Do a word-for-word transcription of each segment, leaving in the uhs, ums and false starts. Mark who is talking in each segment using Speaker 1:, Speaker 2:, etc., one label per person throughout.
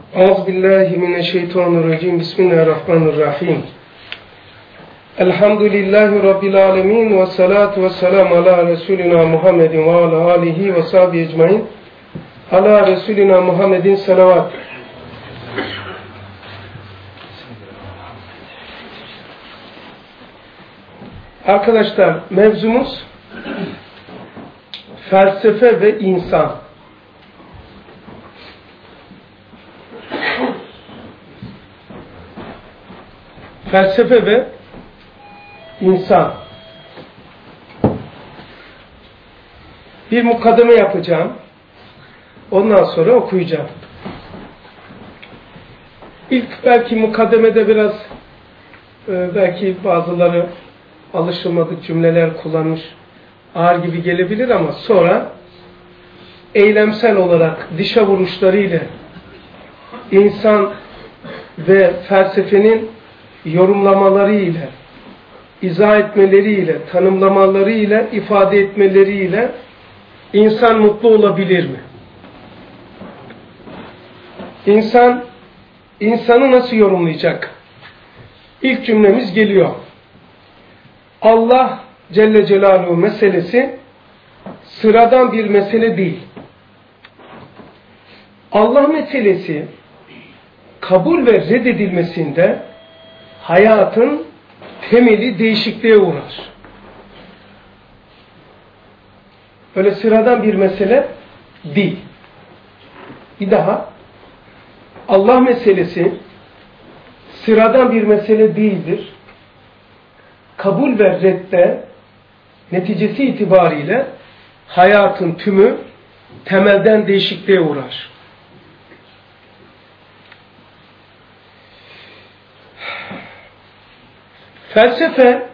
Speaker 1: Euzubillahimineşşeytanirracim. Bismillahirrahmanirrahim. Elhamdülillahi Rabbil alemin ve salatu ve selamu ala Resulina Muhammedin ve ala alihi ve sahbihi ecmain. Ala Resulina Muhammedin salavat. Arkadaşlar, mevzumuz felsefe ve insan. Felsefe ve insan. Bir mukaddeme yapacağım. Ondan sonra okuyacağım. İlk belki mukaddemede biraz e, belki bazıları alışılmadık cümleler kullanmış, ağır gibi gelebilir ama sonra eylemsel olarak dışa vuruşlarıyla insan ve felsefenin yorumlamalarıyla, izah etmeleriyle, tanımlamalarıyla, ifade etmeleriyle insan mutlu olabilir mi? İnsan, insanı nasıl yorumlayacak? İlk cümlemiz geliyor. Allah Celle Celaluhu meselesi sıradan bir mesele değil. Allah meselesi kabul ve reddedilmesinde hayatın temeli değişikliğe uğrar. Öyle sıradan bir mesele değil. Bir daha, Allah meselesi sıradan bir mesele değildir. Kabul ve redde neticesi itibariyle hayatın tümü temelden değişikliğe uğrar. Felsefe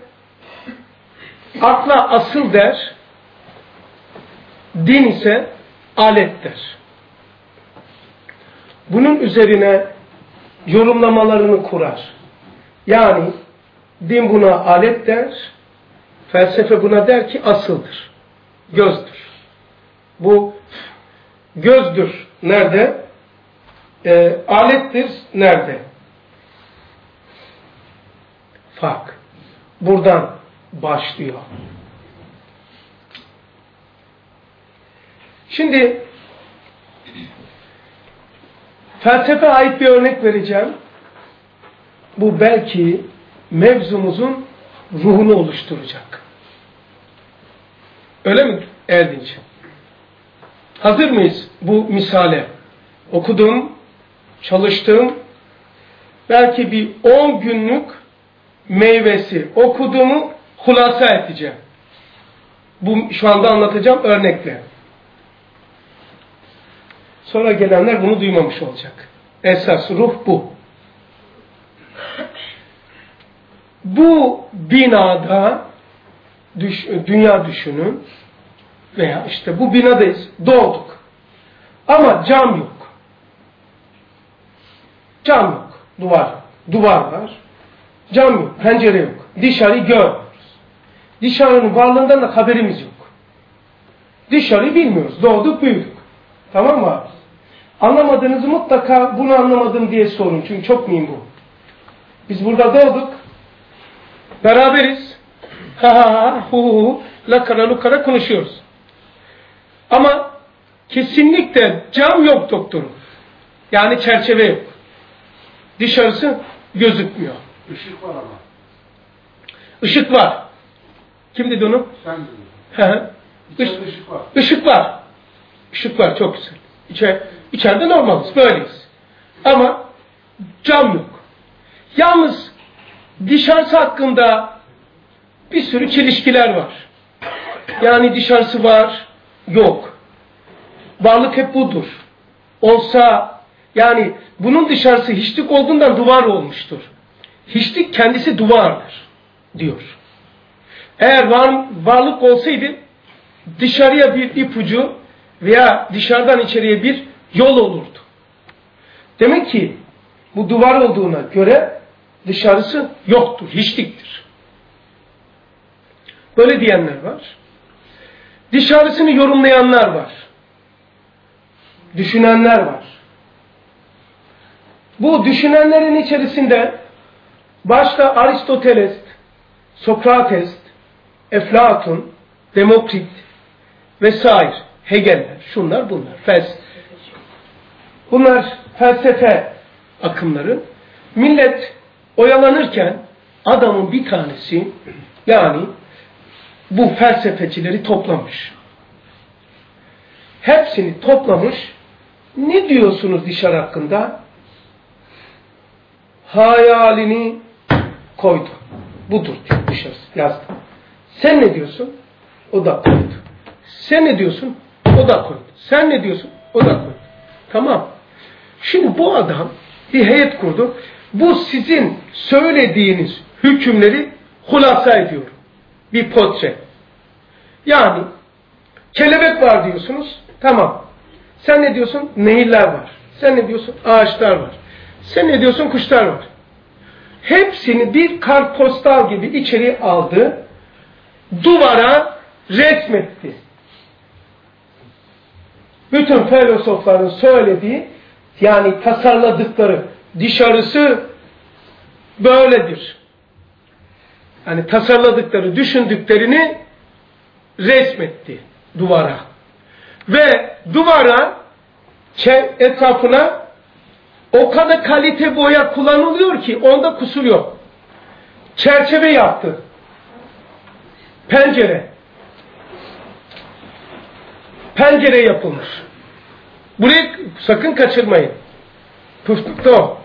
Speaker 1: akla asıl der, din ise alet der. Bunun üzerine yorumlamalarını kurar. Yani din buna alet der, felsefe buna der ki asıldır, gözdür. Bu gözdür nerede? E, alettir nerede? Fark. Buradan başlıyor. Şimdi felsefe ait bir örnek vereceğim. Bu belki mevzumuzun ruhunu oluşturacak. Öyle mi Erdinç? Hazır mıyız bu misale? Okudum, çalıştım. Belki bir on günlük meyvesi okuduğumu hulasa edeceğim. Bu şu anda anlatacağım örnekle. Sonra gelenler bunu duymamış olacak. Esas ruh bu. Bu binada düş, dünya düşünün veya işte bu binadayız. Doğduk. Ama cam yok. Cam yok. Duvar. Duvar var. Cam yok. Pencere yok. Dışarıyı görmüyoruz. Dışarının varlığından da haberimiz yok. Dışarıyı bilmiyoruz. Doğduk, büyüdük. Tamam mı abi? Anlamadığınızı mutlaka bunu anlamadım diye sorun. Çünkü çok mühim bu. Biz burada doğduk. Beraberiz. Ha ha ha hu hu lakara lukara konuşuyoruz. Ama kesinlikle cam yok doktorum. Yani çerçeve yok. Dışarısı gözükmüyor.
Speaker 2: Işık var ama.
Speaker 1: Işık var. Kim dedi onu?
Speaker 2: Sen dedin. İçeride ışık var.
Speaker 1: Işık var. Işık var, çok güzel. İçer, içeride normaliz, böyleyiz. Ama cam yok. Yalnız dışarısı hakkında bir sürü çelişkiler var. Yani dışarısı var, yok. Varlık hep budur. Olsa, yani bunun dışarısı hiçlik olduğundan duvar olmuştur. Hiçlik kendisi duvardır, diyor. Eğer var, varlık olsaydı dışarıya bir ipucu veya dışarıdan içeriye bir yol olurdu. Demek ki bu duvar olduğuna göre dışarısı yoktur, hiçliktir. Böyle diyenler var. Dışarısını yorumlayanlar var. Düşünenler var. Bu düşünenlerin içerisinde başta Aristoteles, Sokrates, Eflatun, Demokrit vesaire, Hegeller, şunlar bunlar, felsefe. Bunlar felsefe akımları. Millet oyalanırken adamın bir tanesi, yani bu felsefecileri toplamış. Hepsini toplamış. Ne diyorsunuz dışarı hakkında? Hayalini koydu. Budur diyor dışarısı. Yazdı. Sen ne diyorsun? O da koydu. Sen ne diyorsun? O da koydu. Sen ne diyorsun? O da koydu. Tamam. Şimdi bu adam bir heyet kurdu. Bu sizin söylediğiniz hükümleri hulasa ediyor. Bir portre. Yani kelebek var diyorsunuz. Tamam. Sen ne diyorsun? Nehirler var. Sen ne diyorsun? Ağaçlar var. Sen ne diyorsun? Kuşlar var. Hepsini bir kartpostal gibi içeri aldı. Duvara resmetti. Bütün filozofların söylediği, yani tasarladıkları dışarısı böyledir. Yani tasarladıkları, düşündüklerini resmetti duvara. Ve duvara, etrafına o kadar kalite boya kullanılıyor ki onda kusur yok. Çerçeve yaptı. Pencere. Pencere yapılmış. Burayı sakın kaçırmayın. Püftükte o.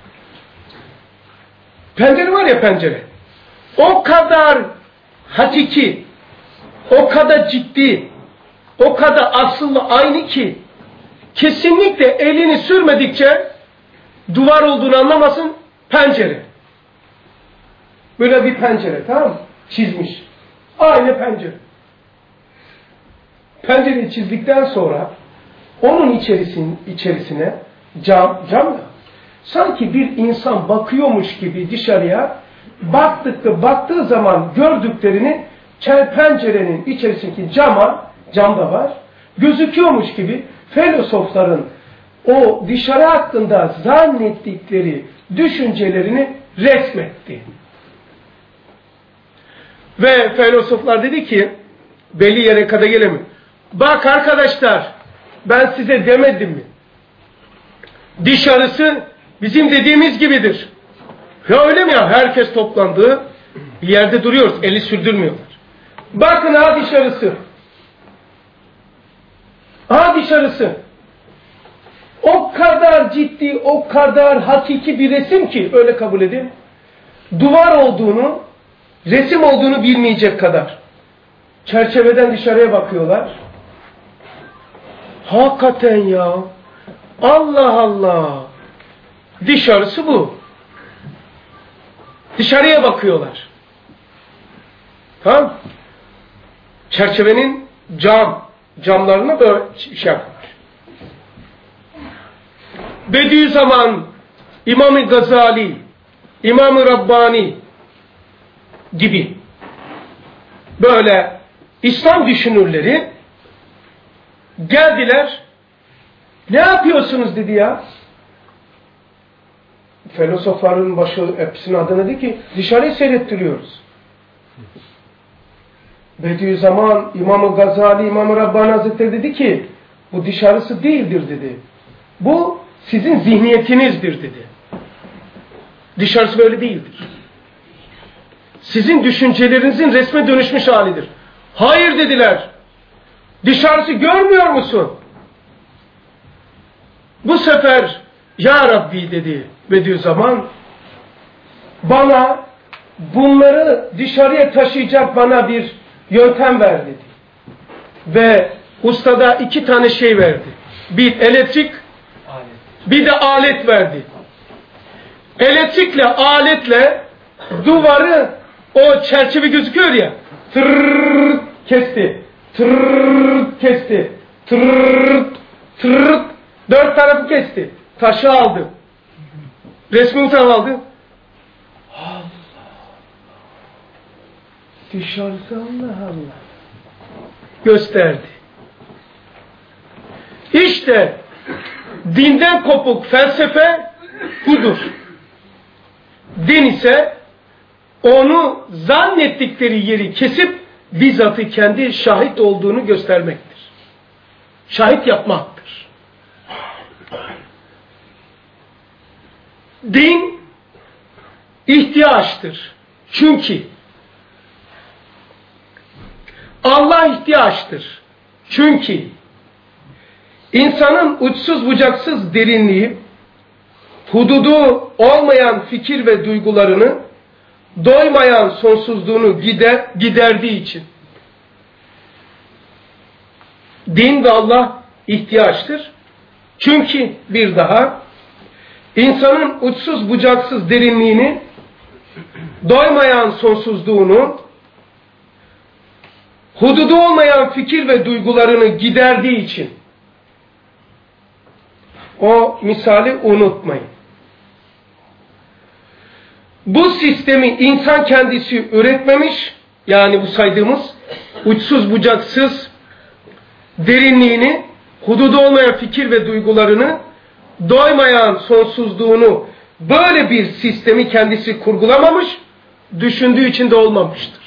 Speaker 1: Pencere var ya, pencere. O kadar hakiki, o kadar ciddi, o kadar asıllı, aynı ki kesinlikle elini sürmedikçe duvar olduğunu anlamasın, pencere. Böyle bir pencere, tamam mı? Çizmiş. Aynı pencere. Pencereyi çizdikten sonra onun içerisine, içerisine cam, cam da sanki bir insan bakıyormuş gibi dışarıya baktıkça baktığı zaman gördüklerini pencerenin içerisindeki cama, cam da var, gözüküyormuş gibi filozofların o dışarı hakkında zannettikleri düşüncelerini resmetti. Ve filozoflar dedi ki, belli yere kadar gelemiyor. Bak arkadaşlar, ben size demedim mi? Dışarısı bizim dediğimiz gibidir. Ya öyle mi ya? Herkes toplandığı bir yerde duruyoruz. Eli sürdürmüyorlar. Bakın ha dışarısı. Ha dışarısı. O kadar ciddi, o kadar hakiki bir resim ki, öyle kabul edin. Duvar olduğunu, resim olduğunu bilmeyecek kadar. Çerçeveden dışarıya bakıyorlar. Hakikaten ya. Allah Allah. Dışarısı bu. Dışarıya bakıyorlar. Tamam. Çerçevenin cam, camlarına böyle şey yapıyorlar. Bediüzzaman, İmam-ı Gazali, İmam-ı Rabbani gibi böyle İslam düşünürleri geldiler. Ne yapıyorsunuz dedi ya. Filozofların başı hepsinin adını dedi ki dışarıyı seyrettiriyoruz. Bediüzzaman, İmam-ı Gazali, İmam-ı Rabbani Hazretleri dedi ki bu dışarısı değildir dedi. Bu sizin zihniyetinizdir dedi. Dışarısı böyle değildir. Sizin düşüncelerinizin resme dönüşmüş halidir. Hayır dediler. Dışarısı görmüyor musun? Bu sefer ya Rabbi dedi Bediüzzaman, bana bunları dışarıya taşıyacak bana bir yöntem ver dedi. Ve ustada iki tane şey verdi. Bir elektrik, bir de alet verdi. Elektrikle, aletle duvarı, o çerçeve gözüküyor ya, tırrrr kesti, tırrrr kesti, tırrrr tırrrr dört tarafı kesti. Taşı aldı. Resmi utan aldı. Allah. Dışarısı Allah Allah. Gösterdi. İşte dinden kopuk felsefe budur. Din ise onu zannettikleri yeri kesip bizzatı kendi şahit olduğunu göstermektir. Şahit yapmaktır. Din ihtiyaçtır. Çünkü Allah ihtiyaçtır. Çünkü insanın uçsuz bucaksız derinliği, hududu olmayan fikir ve duygularını, doymayan sonsuzluğunu gider, giderdiği için. Din ve Allah ihtiyaçtır. Çünkü bir daha insanın uçsuz bucaksız derinliğini, doymayan sonsuzluğunu, hududu olmayan fikir ve duygularını giderdiği için. O misali unutmayın. Bu sistemi insan kendisi üretmemiş, yani bu saydığımız uçsuz bucaksız derinliğini, hududu olmayan fikir ve duygularını, doymayan sonsuzluğunu, böyle bir sistemi kendisi kurgulamamış, düşündüğü için de olmamıştır.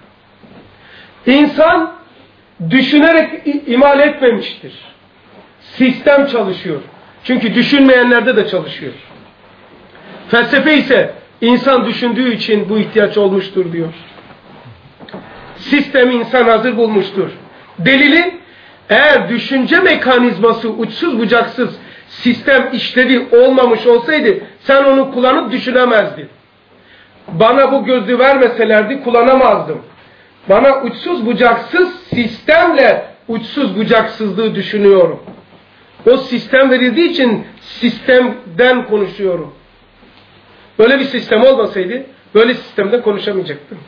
Speaker 1: İnsan düşünerek imal etmemiştir. Sistem çalışıyor. Çünkü düşünmeyenlerde de çalışıyor. Felsefe ise insan düşündüğü için bu ihtiyaç olmuştur diyor. Sistemi insan hazır bulmuştur. Delili, eğer düşünce mekanizması uçsuz bucaksız sistem işlevi olmamış olsaydı sen onu kullanıp düşünemezdin. Bana bu gözü vermeselerdi kullanamazdım. Bana uçsuz bucaksız sistemle uçsuz bucaksızlığı düşünüyorum. O sistem verildiği için sistemden konuşuyorum. Böyle bir sistem olmasaydı böyle sistemden konuşamayacaktım.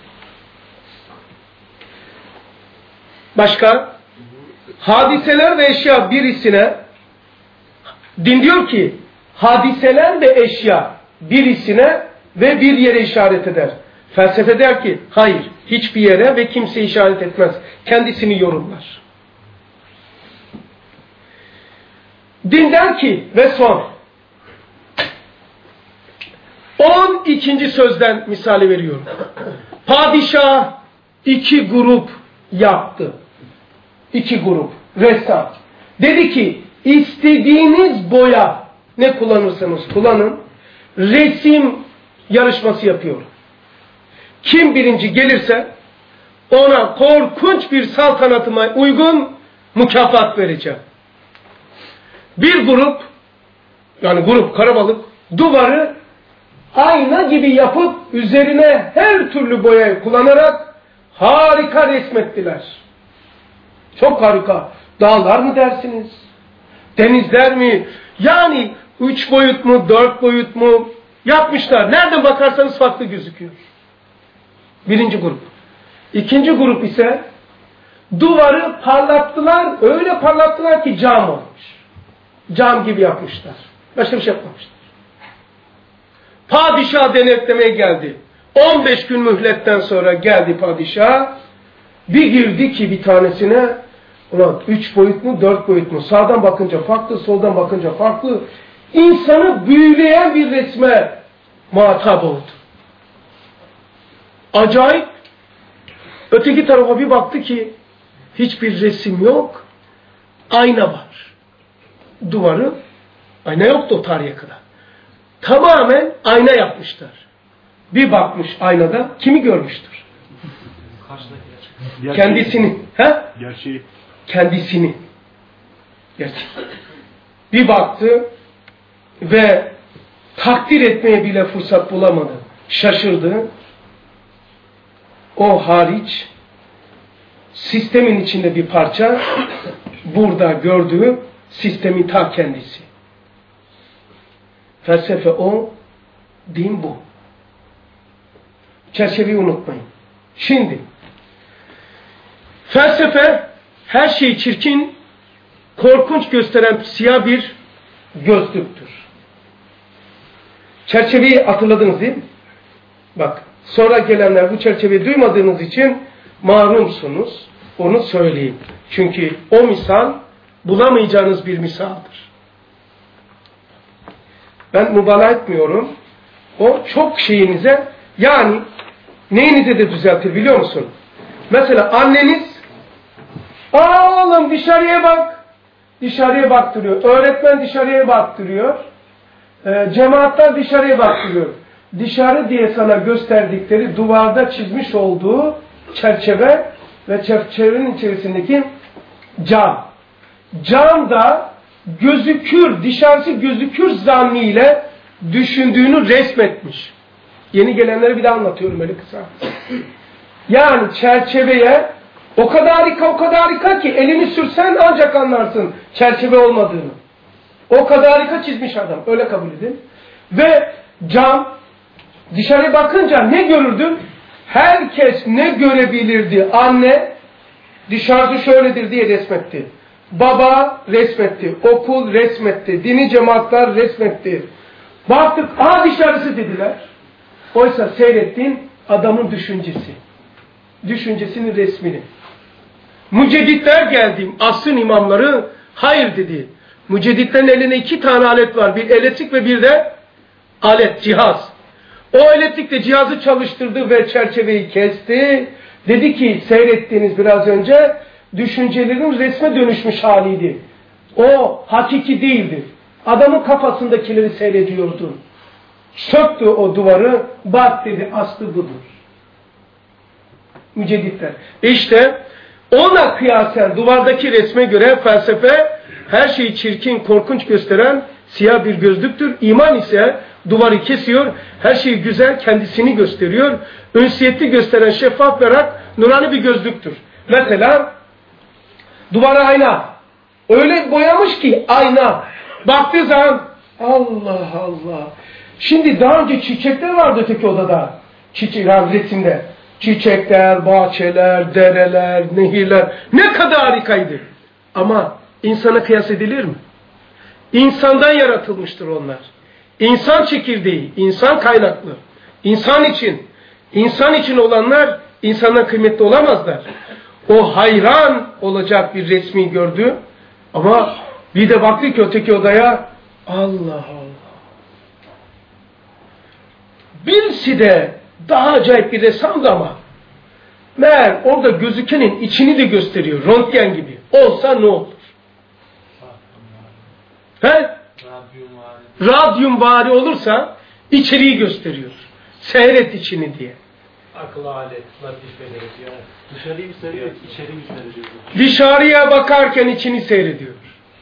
Speaker 1: Başka? Hadiseler ve eşya birisine, din diyor ki hadiseler ve eşya birisine ve bir yere işaret eder. Felsefe der ki hayır, hiçbir yere ve kimse işaret etmez. Kendisini yorumlar. Din der ki ve son on ikinci sözden misali veriyorum. Padişah iki grup yaptı. İki grup. Ressam. Dedi ki istediğiniz boya ne kullanırsanız kullanın. Resim yarışması yapıyor. Kim birinci gelirse ona korkunç bir saltanatıma uygun mükafat vereceğim. Bir grup, yani grup karabalık, duvarı ayna gibi yapıp üzerine her türlü boyayı kullanarak harika resmettiler. Çok harika. Dağlar mı dersiniz? Denizler mi? Yani üç boyut mu, dört boyut mu? Yapmışlar. Nereden bakarsanız farklı gözüküyor. Birinci grup. İkinci grup ise duvarı parlattılar. Öyle parlattılar ki cam olmuş. Cam gibi yapmışlar. Başka bir şey yapmamışlar. Padişah denetlemeye geldi. on beş gün mühletten sonra geldi padişah. Bir girdi ki bir tanesine, ulan üç boyut mu, dört boyut mu? Sağdan bakınca farklı, soldan bakınca farklı. İnsanı büyüleyen bir resme muhatap oldu. Acayip. Öteki tarafa bir baktı ki hiçbir resim yok. Ayna var. Duvarı, ayna yoktu o tarihe kadar. Tamamen ayna yapmışlar. Bir bakmış aynada, kimi görmüştür?
Speaker 2: Gerçeği.
Speaker 1: Kendisini. He?
Speaker 2: Gerçeği.
Speaker 1: Kendisini. Gerçeği. Bir baktı ve takdir etmeye bile fırsat bulamadı. Şaşırdı. O hariç sistemin içinde bir parça, burada gördüğü sistemin ta kendisi. Felsefe o, din bu. Çerçeveyi unutmayın. Şimdi felsefe her şeyi çirkin, korkunç gösteren siyah bir gözlüktür. Çerçeveyi hatırladınız değil mi? Bak, sonra gelenler bu çerçeveyi duymadığınız için mahrumsunuz. Onu söyleyeyim. Çünkü o misal bulamayacağınız bir misaldır. Ben mübalağa etmiyorum. O çok şeyinize, yani neyinize de düzeltir biliyor musun? Mesela anneniz, ''Aa oğlum dışarıya bak.'' Dışarıya baktırıyor. Öğretmen dışarıya baktırıyor. E, cemaatler dışarıya baktırıyor. Dışarı diye sana gösterdikleri duvarda çizmiş olduğu çerçeve ve çerçevenin içerisindeki cam. Cam da gözükür, dışarısı gözükür zannıyla düşündüğünü resmetmiş. Yeni gelenlere bir daha anlatıyorum öyle kısa. Yani çerçeveye o kadar harika, o kadar harika ki elini sürsen ancak anlarsın çerçeve olmadığını. O kadar harika çizmiş adam. Öyle kabul edin. Ve cam, dışarı bakınca ne görürdün? Herkes ne görebilirdi? Anne dışarısı şöyledir diye resmetti. Baba resmetti. Okul resmetti. Dini cemaatler resmetti. Baktık, aa dışarısı dediler. Oysa seyrettiğin adamın düşüncesi. Düşüncesinin resmini. Mücedditler geldi. Asrın imamları hayır dedi. Mücedditlerin eline iki tane alet var. Bir elektrik ve bir de alet, cihaz. O elektrikle cihazı çalıştırdı ve çerçeveyi kesti. Dedi ki seyrettiğiniz biraz önce düşüncelerin resme dönüşmüş haliydi. O hakiki değildi. Adamın kafasındakileri seyrediyordu. Söktü o duvarı, bak dedi aslı budur. Mücedditler. İşte ona kıyasen duvardaki resme göre felsefe her şeyi çirkin, korkunç gösteren siyah bir gözlüktür. İman ise duvarı kesiyor, her şeyi güzel, kendisini gösteriyor. Ünsiyetli gösteren şeffaf berrak, nurani bir gözlüktür. Mesela duvara ayna. Öyle boyamış ki ayna. Baktığı zaman Allah Allah. Şimdi daha önce çiçekler vardı öteki odada. Çiçekler resimde. Çiçekler, bahçeler, dereler, nehirler. Ne kadar harikaydı. Ama insana kıyas edilir mi? İnsandan yaratılmıştır onlar. İnsan çekirdeği, insan kaynaklı. İnsan için, insan için olanlar insandan kıymetli olamazlar. O hayran olacak bir resmi gördü. Ama bir de baktı ki öteki odaya Allah Allah. Birisi de daha acayip bir ressamdı ama meğer orada gözükenin içini de gösteriyor. Röntgen gibi. Olsa ne olur? He? Radyum vari olursa içeriği gösteriyor. Seyret içini diye.
Speaker 3: Akıl alet, latifeleri yani. Dışarıyı mı seyrediyor, içeriği mi seyrediyor?
Speaker 1: Dışarıya bakarken içini seyrediyor.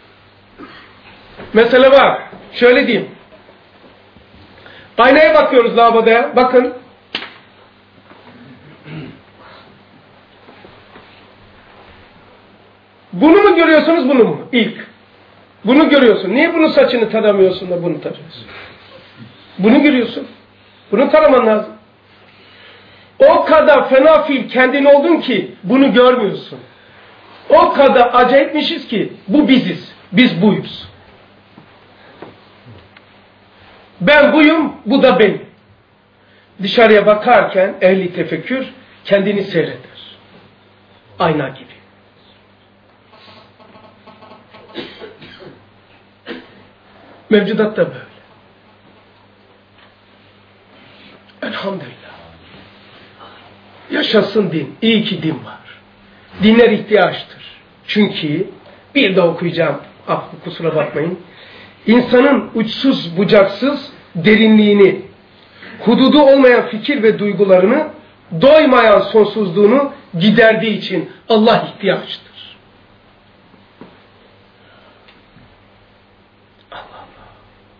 Speaker 1: Mesela bak, şöyle diyeyim. Aynaya bakıyoruz lavaboya, bakın. Bunu mu görüyorsunuz, bunu mu? İlk. Bunu görüyorsun. Niye bunun saçını taramıyorsun da bunu tarıyorsun? Bunu görüyorsun. Bunu taraman lazım. O kadar fena fil kendin oldun ki bunu görmüyorsun. O kadar acayipmişiz ki bu biziz. Biz buyuz. Ben buyum, bu da benim. Dışarıya bakarken ehli tefekkür kendini seyreder. Ayna gibi. Mevcudat da böyle. Elhamdülillah. Yaşasın din. İyi ki din var. Dinler ihtiyaçtır. Çünkü bir de okuyacağım. Ah, kusura bakmayın. İnsanın uçsuz bucaksız derinliğini, hududu olmayan fikir ve duygularını, doymayan sonsuzluğunu giderdiği için Allah ihtiyaçtır. Allah Allah.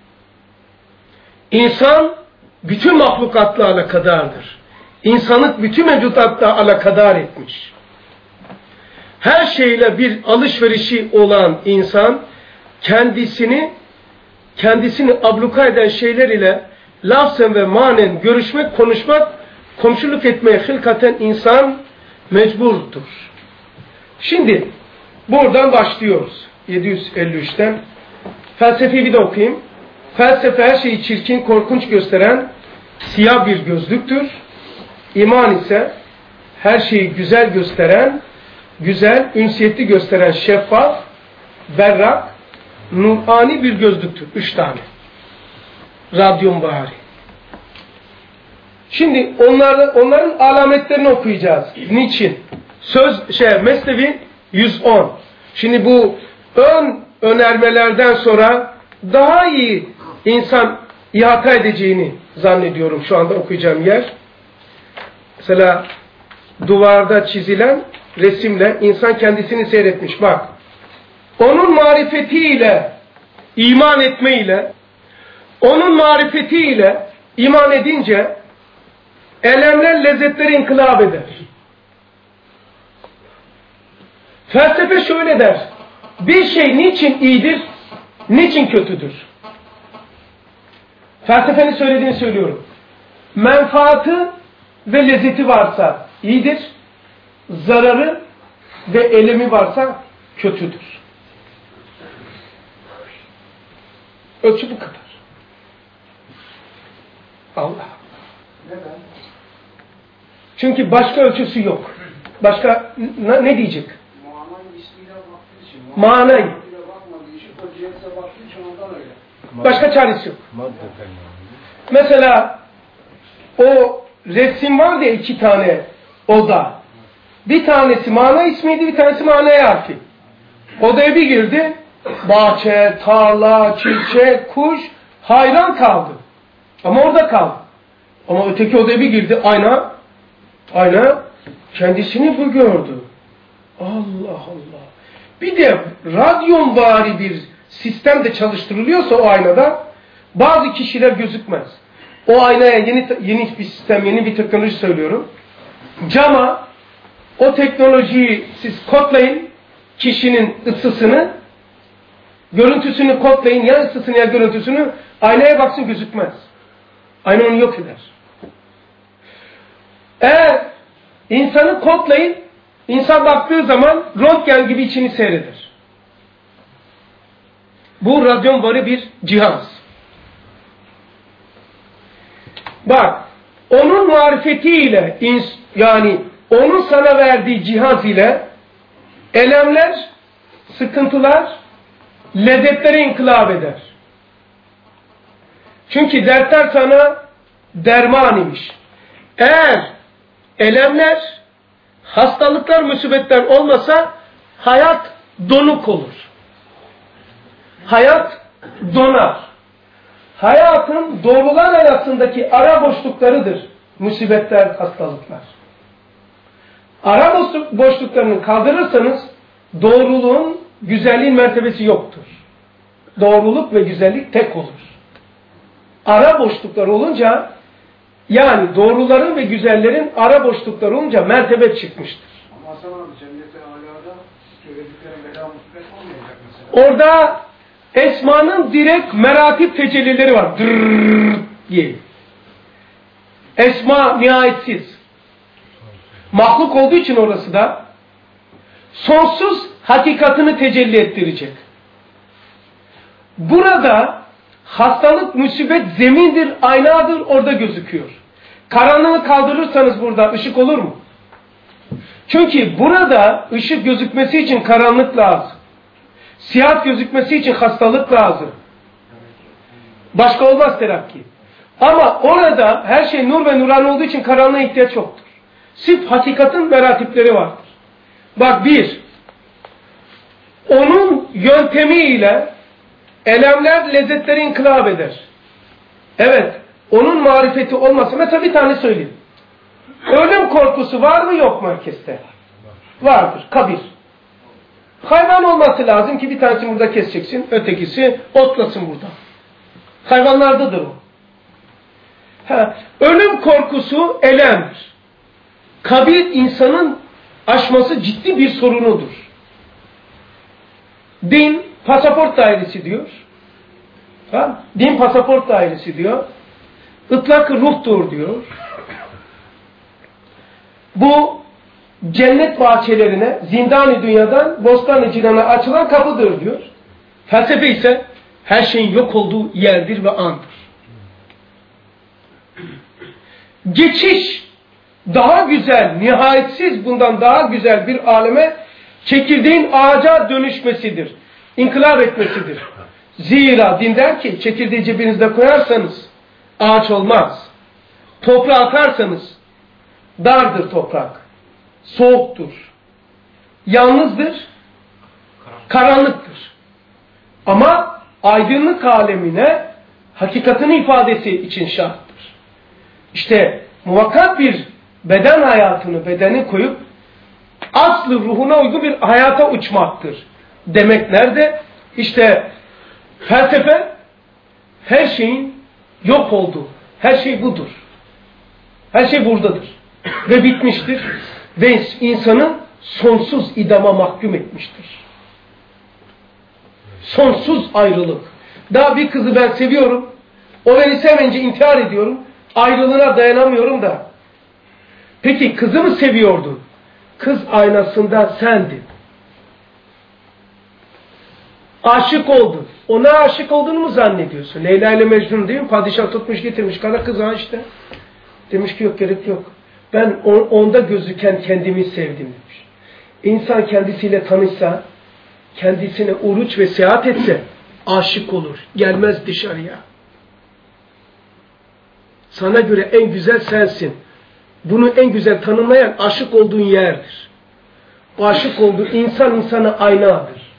Speaker 1: İnsan bütün mahlukatla alakadardır. İnsanlık bütün mevcudatla alakadar etmiş. Her şeyle bir alışverişi olan insan kendisini kendisini abluka eden şeyler ile lafzen ve manen görüşmek, konuşmak, komşuluk etmeye hılkaten insan mecburdur. Şimdi buradan başlıyoruz. yedi yüz elli üçten. Felsefeyi bir de okuyayım. Felsefe her şeyi çirkin, korkunç gösteren siyah bir gözlüktür. İman ise her şeyi güzel gösteren, güzel, ünsiyetli gösteren şeffaf, berrak, nurani bir gözlüktür. Üç tane. Radyonvari. Şimdi onların, onların alametlerini okuyacağız. Niçin? Söz şey Mesnevi yüz on. Şimdi bu ön önermelerden sonra daha iyi insan ihata edeceğini zannediyorum şu anda okuyacağım yer. Mesela duvarda çizilen resimle insan kendisini seyretmiş. Bak. Onun marifetiyle iman etmeyle onun marifetiyle iman edince elemler lezzetleri inkılap eder. Felsefe şöyle der. Bir şey niçin iyidir, niçin kötüdür? Felsefenin söylediğini söylüyorum. Menfaatı ve lezzeti varsa iyidir, zararı ve elemi varsa kötüdür. Ölçü bu kadar. Allah.
Speaker 2: Neden?
Speaker 1: Çünkü başka ölçüsü yok. Başka ne, ne diyecek?
Speaker 2: Manayı ismiyle baktığı için.
Speaker 1: Manayı.
Speaker 2: Bakmadığı için, o cihazla baktığı için ondan öyle.
Speaker 1: Başka çaresi yok. Mesela o resim vardı ya iki tane oda. Bir tanesi mana ismiydi, bir tanesi manaya harfi. Odaya bir girdi. Bahçe, tarla, çiçek, kuş hayran kaldı. Ama orada kaldı. Ama öteki odaya bir girdi. Ayna, ayna kendisini bu gördü. Allah Allah. Bir de radyonvari bir sistem de çalıştırılıyorsa o aynada bazı kişiler gözükmez. O aynaya yeni yeni bir sistem, yeni bir teknoloji söylüyorum. Cama o teknolojiyi siz kodlayın, kişinin ısısını, görüntüsünü kodlayın, ya ısısını ya görüntüsünü, aynaya baksın gözükmez. Ayna onu yok eder. Eğer insanı kodlayın, insan baktığı zaman röntgen gibi içini seyreder. Bu radyonvari bir cihaz. Bak, onun marifetiyle, yani onun sana verdiği cihaz ile elemler, sıkıntılar, lezzetleri inkılap eder. Çünkü dertler sana derman imiş. Eğer elemler, hastalıklar, musibetler olmasa hayat donuk olur. Hayat donar. Hayatın doğrular arasındaki ara boşluklarıdır musibetler, hastalıklar. Ara boşluklarını kaldırırsanız doğruluğun, güzelliğin mertebesi yoktur. Doğruluk ve güzellik tek olur. Ara boşluklar olunca, yani doğruların ve güzellerin ara boşlukları olunca mertebe çıkmıştır.
Speaker 2: Ama Hasan abi cennete alada söylediklerin bela musibet olmayacak mesela.
Speaker 1: Orada Esma'nın direkt meratip tecellileri var. Dırrrr diye. Esma nihayetsiz. Mahluk olduğu için orası da sonsuz hakikatını tecelli ettirecek. Burada hastalık, musibet zemindir, aynadır, orada gözüküyor. Karanlığı kaldırırsanız burada ışık olur mu? Çünkü burada ışık gözükmesi için karanlık lazım. Siyah gözükmesi için hastalık lazım. Başka olmaz terakki. Ama orada her şey nur ve nuran olduğu için karanlığa ihtiyaç yoktur. Sırf hakikatin meratipleri vardır. Bak bir, onun yöntemiyle elemler lezzetleri inkılap eder. Evet, onun marifeti olmasa, mesela bir tane söyleyeyim. Ölüm korkusu var mı yok mu herkeste? Vardır, kabir. Hayvan olması lazım ki bir tanesi burada keseceksin, ötekisi otlasın burada. Hayvanlardadır o. Ha, ölüm korkusu elemdir. Kabir insanın aşması ciddi bir sorunudur. Din pasaport dairesi diyor. Ha? Din pasaport dairesi diyor. Itlak ruhtur diyor. Bu cennet bahçelerine, zindan-ı dünyadan bostan-ı cinana açılan kapıdır diyor. Felsefe ise her şeyin yok olduğu yerdir ve andır. Geçiş daha güzel, nihayetsiz bundan daha güzel bir aleme çekirdeğin ağaca dönüşmesidir. İnkılap etmesidir. Zira din der ki çekirdeği cebinizde koyarsanız ağaç olmaz. Toprağa atarsanız dardır toprak. Soğuktur. Yalnızdır. Karanlıktır. Ama aydınlık alemine hakikatini ifadesi için şarttır. İşte muvakkat bir beden hayatını, bedeni koyup aslı ruhuna uygun bir hayata uçmaktır. Demek nerede? İşte felsefe her şeyin yok olduğu, her şey budur. Her şey buradadır. Ve bitmiştir. Ve insanı sonsuz idama mahkum etmiştir. Sonsuz ayrılık. Daha bir kızı ben seviyorum. O beni sevmeyince intihar ediyorum. Ayrılığına dayanamıyorum da. Peki kızı mı seviyordun? Kız aynasında sendin. Aşık oldun. Ona aşık olduğunu mu zannediyorsun? Leyla ile Mecnun değil mi? Padişah tutmuş getirmiş. Kara kız ha işte. Demiş ki yok gerek yok. Ben onda gözüken kendimi sevdim demiş. İnsan kendisiyle tanışsa, kendisine oruç ve seyahat etse aşık olur. Gelmez dışarıya. Sana göre en güzel sensin. Bunu en güzel tanımlayan aşık olduğun yerdir. Aşık olduğu insan insana aynadır.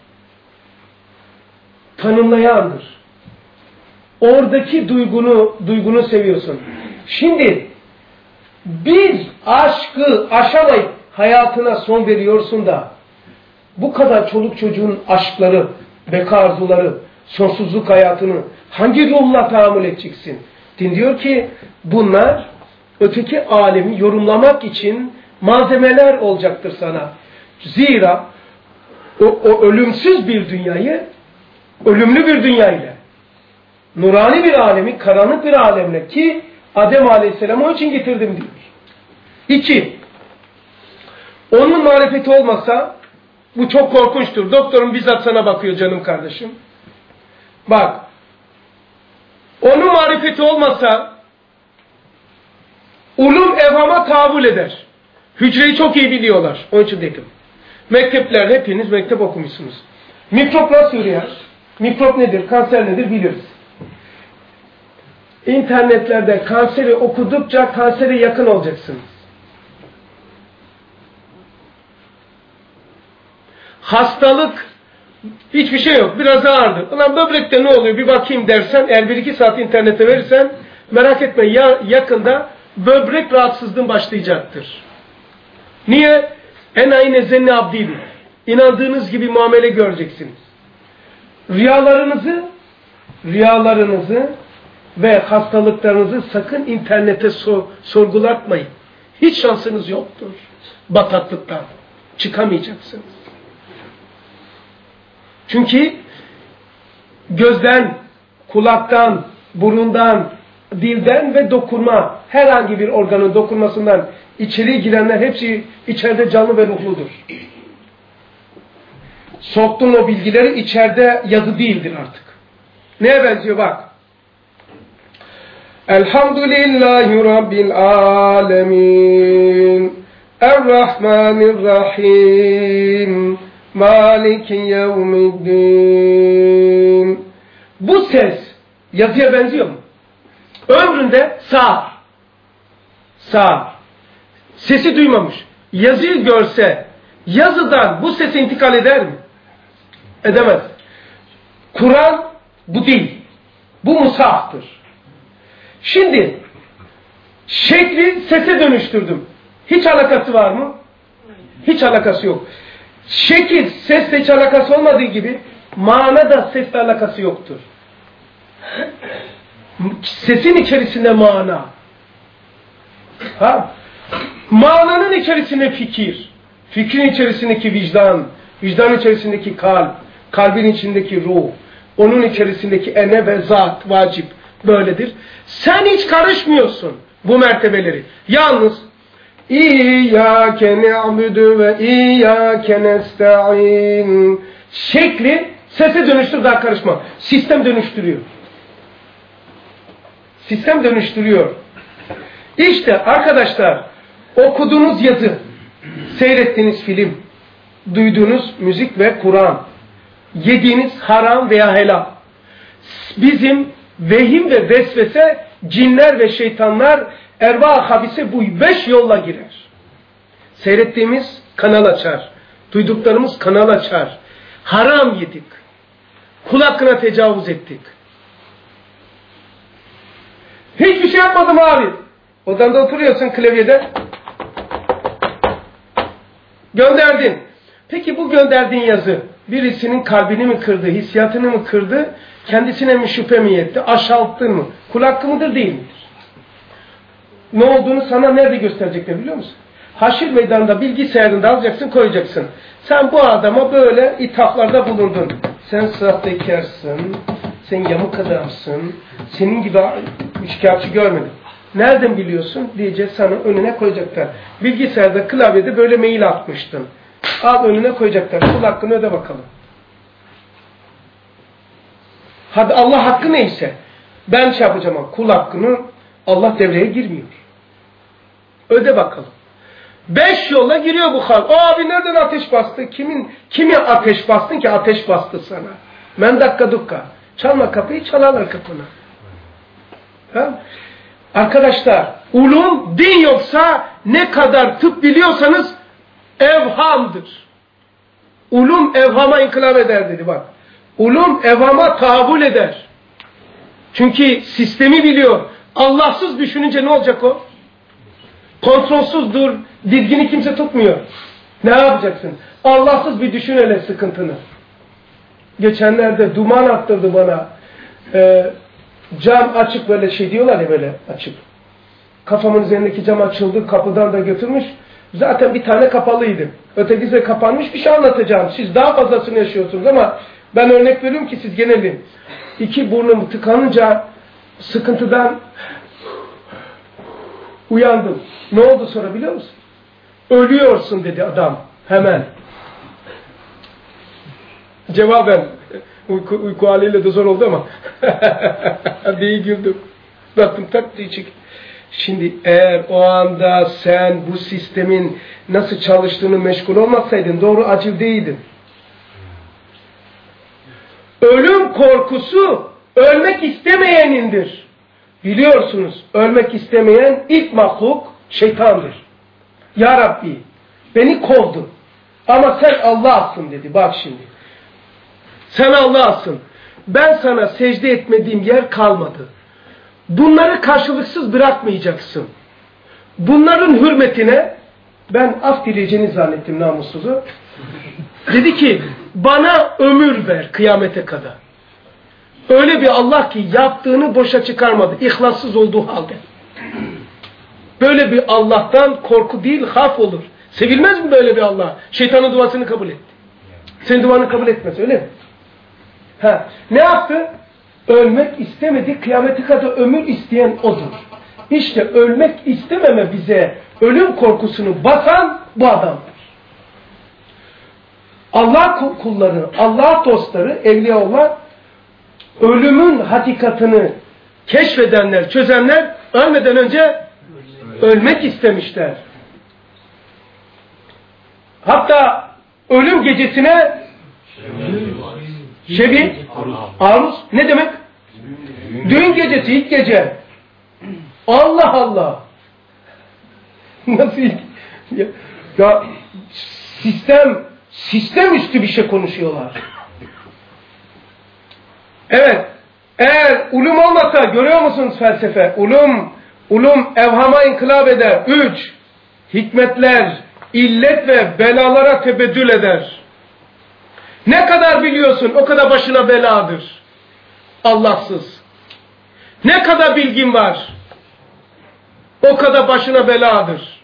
Speaker 1: Tanımlayandır. Oradaki duygunu, duygunu seviyorsun. Şimdi bir aşkı aşamayıp hayatına son veriyorsun da bu kadar çoluk çocuğun aşkları, beka arzuları, sonsuzluk hayatını hangi ruhla tahammül edeceksin? Din diyor ki bunlar öteki alemi yorumlamak için malzemeler olacaktır sana. Zira o, o ölümsüz bir dünyayı ölümlü bir dünyayla, nurani bir alemi karanlık bir alemle ki Adem Aleyhisselam'ı o için getirdim diyor. İki, onun marifeti olmasa bu çok korkunçtur. Doktorun bizzat sana bakıyor canım kardeşim. Bak, onun marifeti olmasa ulum evhama tahammül eder. Hücreyi çok iyi biliyorlar. Onun için dedim. Mekteplerde hepiniz mektep okumuşsunuz. Mikrop nasıl yürüyor? Mikrop nedir? Kanser nedir? Biliriz. İnternetlerde kanseri okudukça kansere yakın olacaksınız. Hastalık hiçbir şey yok. Biraz ağırdır. Ulan böbrekte ne oluyor bir bakayım dersen, eğer bir iki saat internete verirsen merak etme ya, yakında böbrek rahatsızlığın başlayacaktır. Niye? En ayne zenni abdiydi. İnandığınız gibi muamele göreceksiniz. Rüyalarınızı rüyalarınızı ve hastalıklarınızı sakın internete sor, sorgulatmayın. Hiç şansınız yoktur. Bataklıktan çıkamayacaksınız. Çünkü gözden, kulaktan, burundan, dilden ve dokunma, herhangi bir organın dokunmasından içeri girenler hepsi içeride canlı ve ruhludur. Soktuğun o bilgileri içeride yazı değildir artık. Neye benziyor bak. Elhamdülillahi Rabbil alemin. Errahmanirrahim. Maliki yevmiddin. Bu ses yazıya benziyor mu? Ömründe sağ. Sağ. Sesi duymamış. Yazıyı görse yazıdan bu ses intikal eder mi? Edemez. Kur'an bu değil. Bu musaftır. Şimdi şekli sese dönüştürdüm. Hiç alakası var mı? Hiç alakası yok. Şekil sesle hiç alakası olmadığı gibi mana da sesle alakası yoktur. Sesin içerisinde mana. Ha? Mananın içerisinde fikir. Fikrin içerisindeki vicdan. Vicdan içerisindeki kalp. Kalbin içindeki ruh. Onun içerisindeki ene ve zat vacip. Böyledir. Sen hiç karışmıyorsun bu mertebeleri. Yalnız İyyâke ne'budu ve iyyâke nesta'in şekli sese dönüştür, daha karışma. Sistem dönüştürüyor. Sistem dönüştürüyor. İşte arkadaşlar okuduğunuz yazı, seyrettiğiniz film, duyduğunuz müzik ve Kur'an, yediğiniz haram veya helal, bizim vehim ve vesvese, cinler ve şeytanlar, erva habise bu beş yolla girer. Seyrettiğimiz kanal açar. Duyduklarımız kanal açar. Haram yedik. Kul hakkına tecavüz ettik. Hiçbir şey yapmadım abi. Odanda oturuyorsun klavyede. Gönderdin. Peki bu gönderdiğin yazı birisinin kalbini mi kırdı, hissiyatını mı kırdı, kendisine mi şüphe mi etti, aşağıttın mı? Kul hakkı mıdır, değil midir? Ne olduğunu sana nerede gösterecekler biliyor musun? Haşir meydanında bilgisayarında alacaksın, koyacaksın. Sen bu adama böyle ithaflarda bulundun. Sen sahtekarsın, sen yamuk adamsın, senin gibi şikayetçi görmedim. Nereden biliyorsun diyeceğiz, sana önüne koyacaklar. Bilgisayarda, klavyede böyle mail atmıştın. Al önüne koyacaklar. Kul hakkını öde bakalım. Hadi Allah hakkı neyse. Ben şey yapacağım ama kul hakkını Allah devreye girmiyor. Öde bakalım. Beş yolla giriyor bu hal. O abi nereden ateş bastı? Kimin kimi ateş bastın ki ateş bastı sana? Men dakika dukka. Çalma kapıyı, çalarlar kapına. Ha? Arkadaşlar, ulum din yoksa ne kadar tıp biliyorsanız evhamdır. Ulum evhama inkılap eder dedi bak. Ulum evhama tahammül eder. Çünkü sistemi biliyor. Allahsız düşününce ne olacak o? Kontrolsüzdür, dizgini kimse tutmuyor. Ne yapacaksın? Allahsız bir düşün hele sıkıntını. Geçenlerde duman attırdı bana. Ee, cam açık böyle şey diyorlar ya böyle açık. Kafamın üzerindeki cam açıldı, kapıdan da götürmüş. Zaten bir tane kapalıydı. Ötekisi de kapanmış, bir şey anlatacağım. Siz daha fazlasını yaşıyorsunuz ama ben örnek veriyorum ki siz genelin. İki burnum tıkanınca sıkıntıdan uyandım. Ne oldu sonra biliyor musun? Ölüyorsun dedi adam hemen. Cevaben uyku, uyku haliyle de zor oldu ama diye güldüm. Baktım tak diye çık. Şimdi eğer o anda sen bu sistemin nasıl çalıştığını meşgul olmasaydın doğru acil değildin. Ölüm korkusu ölmek istemeyenindir. Biliyorsunuz ölmek istemeyen ilk mahluk şeytandır. Ya Rabbi beni kovdun ama sen Allah'sın dedi. Bak şimdi. Sen Allah'sın. Ben sana secde etmediğim yer kalmadı. Bunları karşılıksız bırakmayacaksın. Bunların hürmetine ben af dileyeceğini zannettim namussuzu. Dedi ki bana ömür ver kıyamete kadar. Öyle bir Allah ki yaptığını boşa çıkarmadı. İhlassız olduğu halde. Böyle bir Allah'tan korku değil haf olur. Sevilmez mi böyle bir Allah? Şeytanın duasını kabul etti. Senin duanı kabul etmez öyle mi? Ha, ne yaptı? Ölmek istemedi, kıyamete kadar ömür isteyen odur. İşte ölmek istememe bize ölüm korkusunu basan bu adamdır. Allah kulları, Allah dostları, evliyaullah ölümün hakikatını keşfedenler, çözenler ölmeden önce ölmek istemişler. Hatta ölüm gecesine Şebi, aruz ne demek? Düğün gecesi, ilk gece. Allah Allah. Nasıl ilk? Ya, ya sistem, sistem üstü bir şey konuşuyorlar. Evet, eğer ulum olmasa görüyor musunuz felsefe? Ulum, ulum evhama inkılap eder. Üç, hikmetler, illet ve belalara tebeddül eder. Ne kadar biliyorsun o kadar başına beladır. Allahsız. Ne kadar bilgin var o kadar başına beladır.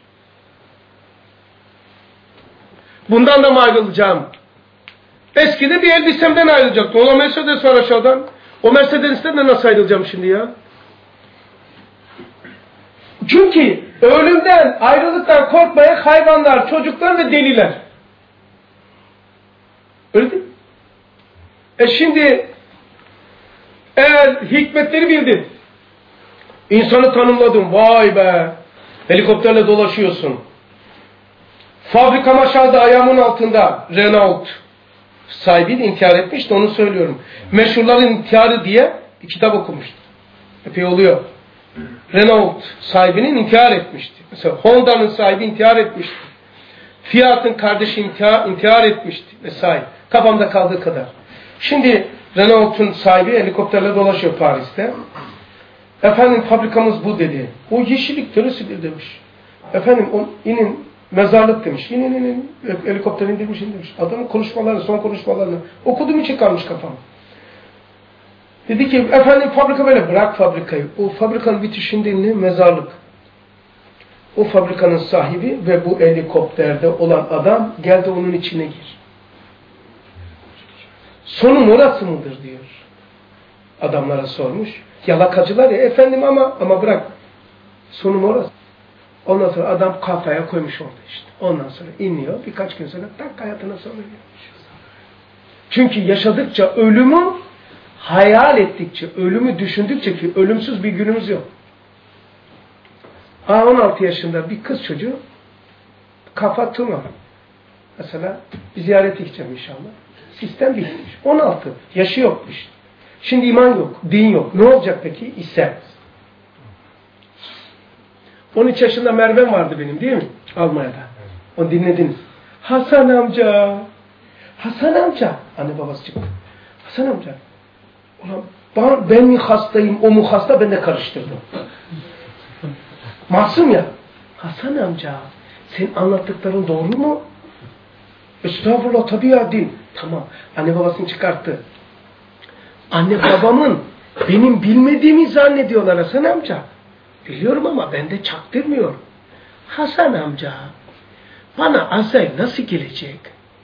Speaker 1: Bundan da mı ayrılacağım? Eskide bir elbisemden ayrılacaktım. Ona Mercedes var aşağıdan. O Mercedes'ten de nasıl ayrılacağım şimdi ya? Çünkü ölümden, ayrılıktan korkmaya hayvanlar, çocuklar ve deliler. Öyle değil mi? E şimdi eğer hikmetleri bildin, insanı tanımladın, vay be, helikopterle dolaşıyorsun. Fabrikam aşağıda ayağımın altında, Renault sahibi de intihar etmiş de onu söylüyorum. Meşhurların intiharı diye Bir kitap okumuştu. Epey oluyor. Renault sahibinin intihar etmişti. Mesela Honda'nın sahibi intihar etmişti. Fiat'ın kardeşi intihar, intihar etmişti vesaire. Kafamda kaldığı kadar. Şimdi Renault'un sahibi helikopterle dolaşıyor Paris'te. Efendim fabrikamız bu dedi. O yeşillik neresidir demiş. Efendim o inin mezarlık demiş. İnin inin helikopter indirmiş indirmiş. Adamın konuşmalarını, son konuşmalarını okudum için kalmış kafam. Dedi ki efendim fabrika böyle. Bırak fabrikayı. O fabrikanın bitişinde ne? Mezarlık. O fabrikanın sahibi ve bu helikopterde olan adam geldi onun içine gir. Sonum orası mıdır diyor. Adamlara sormuş. Yalakacılar ya efendim ama ama bırak. Sonum orası. Ondan sonra adam kafaya koymuş orada işte. Ondan sonra iniyor. Birkaç gün sonra tak hayatına sonra geliyor. Çünkü yaşadıkça ölümü hayal ettikçe, ölümü düşündükçe ki ölümsüz bir günümüz yok. Aa, on altı yaşında bir kız çocuğu kafa tümör. Mesela bir ziyarete gideceğim inşallah. Sistem bitmiş. on altı. Yaşı yokmuş. Şimdi iman yok, din yok. Ne olacak peki? İse. on üç yaşında Merve'm vardı benim değil mi? Almanya'da. Onu dinlediniz. Hasan amca. Hasan amca. Anne babası çıktı. Hasan amca. Ulan ben mi hastayım, o mu hasta, ben de karıştırdım. Masum ya. Hasan amca. Senin anlattıkların doğru mu? Estağfurullah tabii ya din. Tamam. Anne babasını çıkarttı. Anne babamın benim bilmediğimi zannediyorlar Hasan amca. Biliyorum ama ben de çaktırmıyorum. Hasan amca, bana azay nasıl gelecek?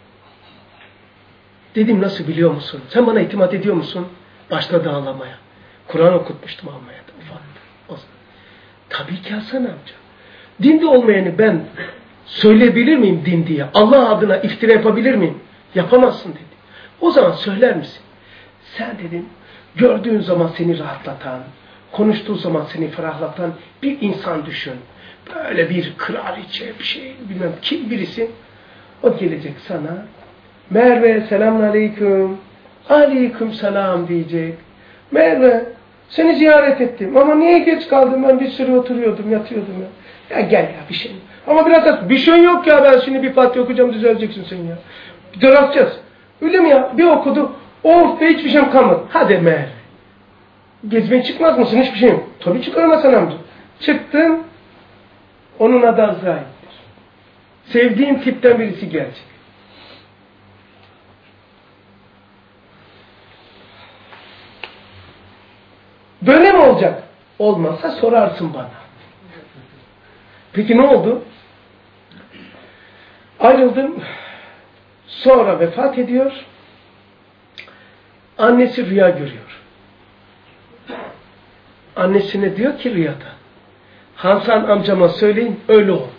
Speaker 1: Dedim nasıl biliyor musun? Sen bana itimat ediyor musun? Başladı ağlamaya. Kur'an okutmuştum Almanya'da ufak. Tabii ki Hasan amca. Dinde olmayanı ben söyleyebilir miyim din diye? Allah adına iftira yapabilir miyim? Yapamazsın dedi. O zaman söyler misin? Sen dedim, gördüğün zaman seni rahatlatan, konuştuğu zaman seni ferahlatan bir insan düşün. Böyle bir kraliçe, bir şey, bilmem kim birisi. O gelecek sana. Merve, selamun aleyküm. Aleyküm selam diyecek. Merve, seni ziyaret ettim. Ama niye geç kaldım? Ben bir sürü oturuyordum, yatıyordum ya. Ya gel ya bir şey. Ama biraz da bir şey yok ya, ben şimdi bir Fatiha okuyacağım, düzeleceksin sen ya. Bir döratacağız. Öyle mi ya? Bir okudu. Of be, hiçbir şeyim kalmadı. Hadi Merve. Gezmeye çıkmaz mısın? Hiçbir şey yok. Tabii çıkarım Hasan amca. Çıktın. Onun adı Azrail'dir. Sevdiğin tipten birisi gelecek. Böyle mi olacak? Olmazsa sorarsın bana. Peki ne oldu? Ayrıldım. Sonra vefat ediyor. Annesi rüya görüyor. Annesine diyor ki rüyada, Hasan amcama söyleyin öyle oldu.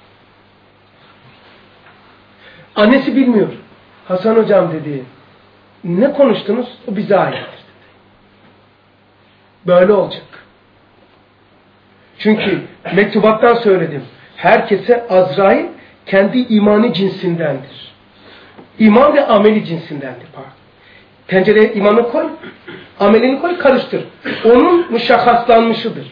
Speaker 1: Annesi bilmiyor. Hasan hocam dedi, ne konuştunuz? O bize aittir dedi. Böyle olacak. Çünkü mektubattan söyledim. Herkese Azrail kendi imani cinsindendir. İman ve ameli cinsindendir. Pardon. Tencereye imanı koy, amelini koy, karıştır. Onun müşahhaslanmışıdır.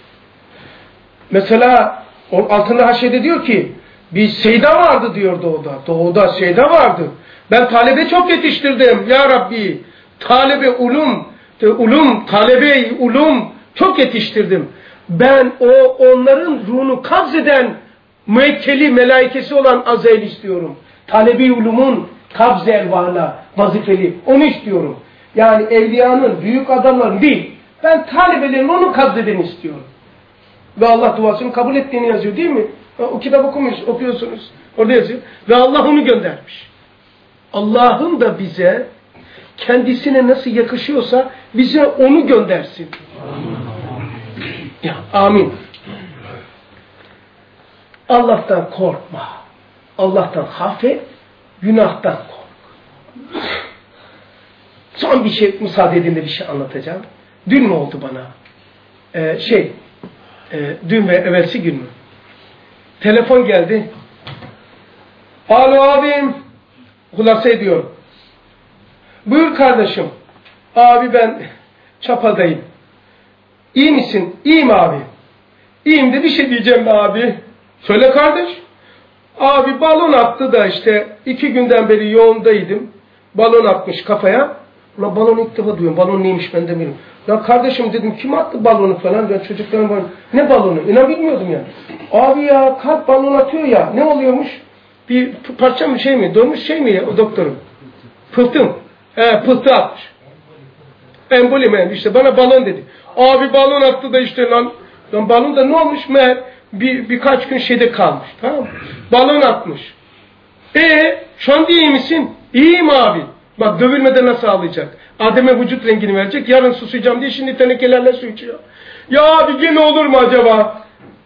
Speaker 1: Mesela altında haşede diyor ki, bir Seyda vardı diyor doğuda. Doğuda Seyda vardı. Ben talebe çok yetiştirdim ya Rabbi. Talebe ulum, ulum, talebe ulum çok yetiştirdim. Ben o onların ruhunu kabzeden müekkeli, melaikesi olan Azrail istiyorum. Talebi ulumun kabz ervahına vazifeli. Onu istiyorum. Yani evliyanın, büyük adamların değil. Ben talebelerin onu kabzedeni istiyorum. Ve Allah duasını kabul ettiğini yazıyor değil mi? O kitap okumuş, okuyorsunuz. Orada yazıyor. Ve Allah onu göndermiş. Allah'ın da bize kendisine nasıl yakışıyorsa bize onu göndersin. Ya, amin. Allah'tan korkma. Allah'tan hafif, günahtan kork. Son bir şey, müsaade edin de bir şey anlatacağım. Dün mü oldu bana? Ee, şey, e, dün ve evvelsi gün mü? Telefon geldi. Alo abim. Hulasa ediyorum. Buyur kardeşim. Abi ben Çapadayım. İyi misin? İyiyim abi. İyiyim de bir şey diyeceğim be abi. Söyle kardeş. Abi balon attı da işte iki günden beri yoğundaydım. Balon atmış kafaya. Ulan balon ilk defa duyuyorum. Balon neymiş ben de bilmiyorum. Ya kardeşim dedim kim attı balonu falan. Ben çocukların balonu. Ne balonu? İnan bilmiyordum yani. Abi ya kalp balon atıyor ya. Ne oluyormuş? Bir parça mı şey mi? Donmuş şey mi ya o doktorum? Pıhtım. He pıhtı atmış. Emboli mi? İşte bana balon dedi. Abi balon attı da işte lan. Lan balon da ne olmuş meğer? Bir, birkaç gün şeyde kalmış. Tamam mı? Balon atmış. Eee şu an iyi misin? İyiyim abi. Bak dövülmeden nasıl ağlayacak? Adem'e vücut rengini verecek. Yarın susuyacağım diye şimdi tenekelerle su içiyor. Ya abi yine olur mu acaba?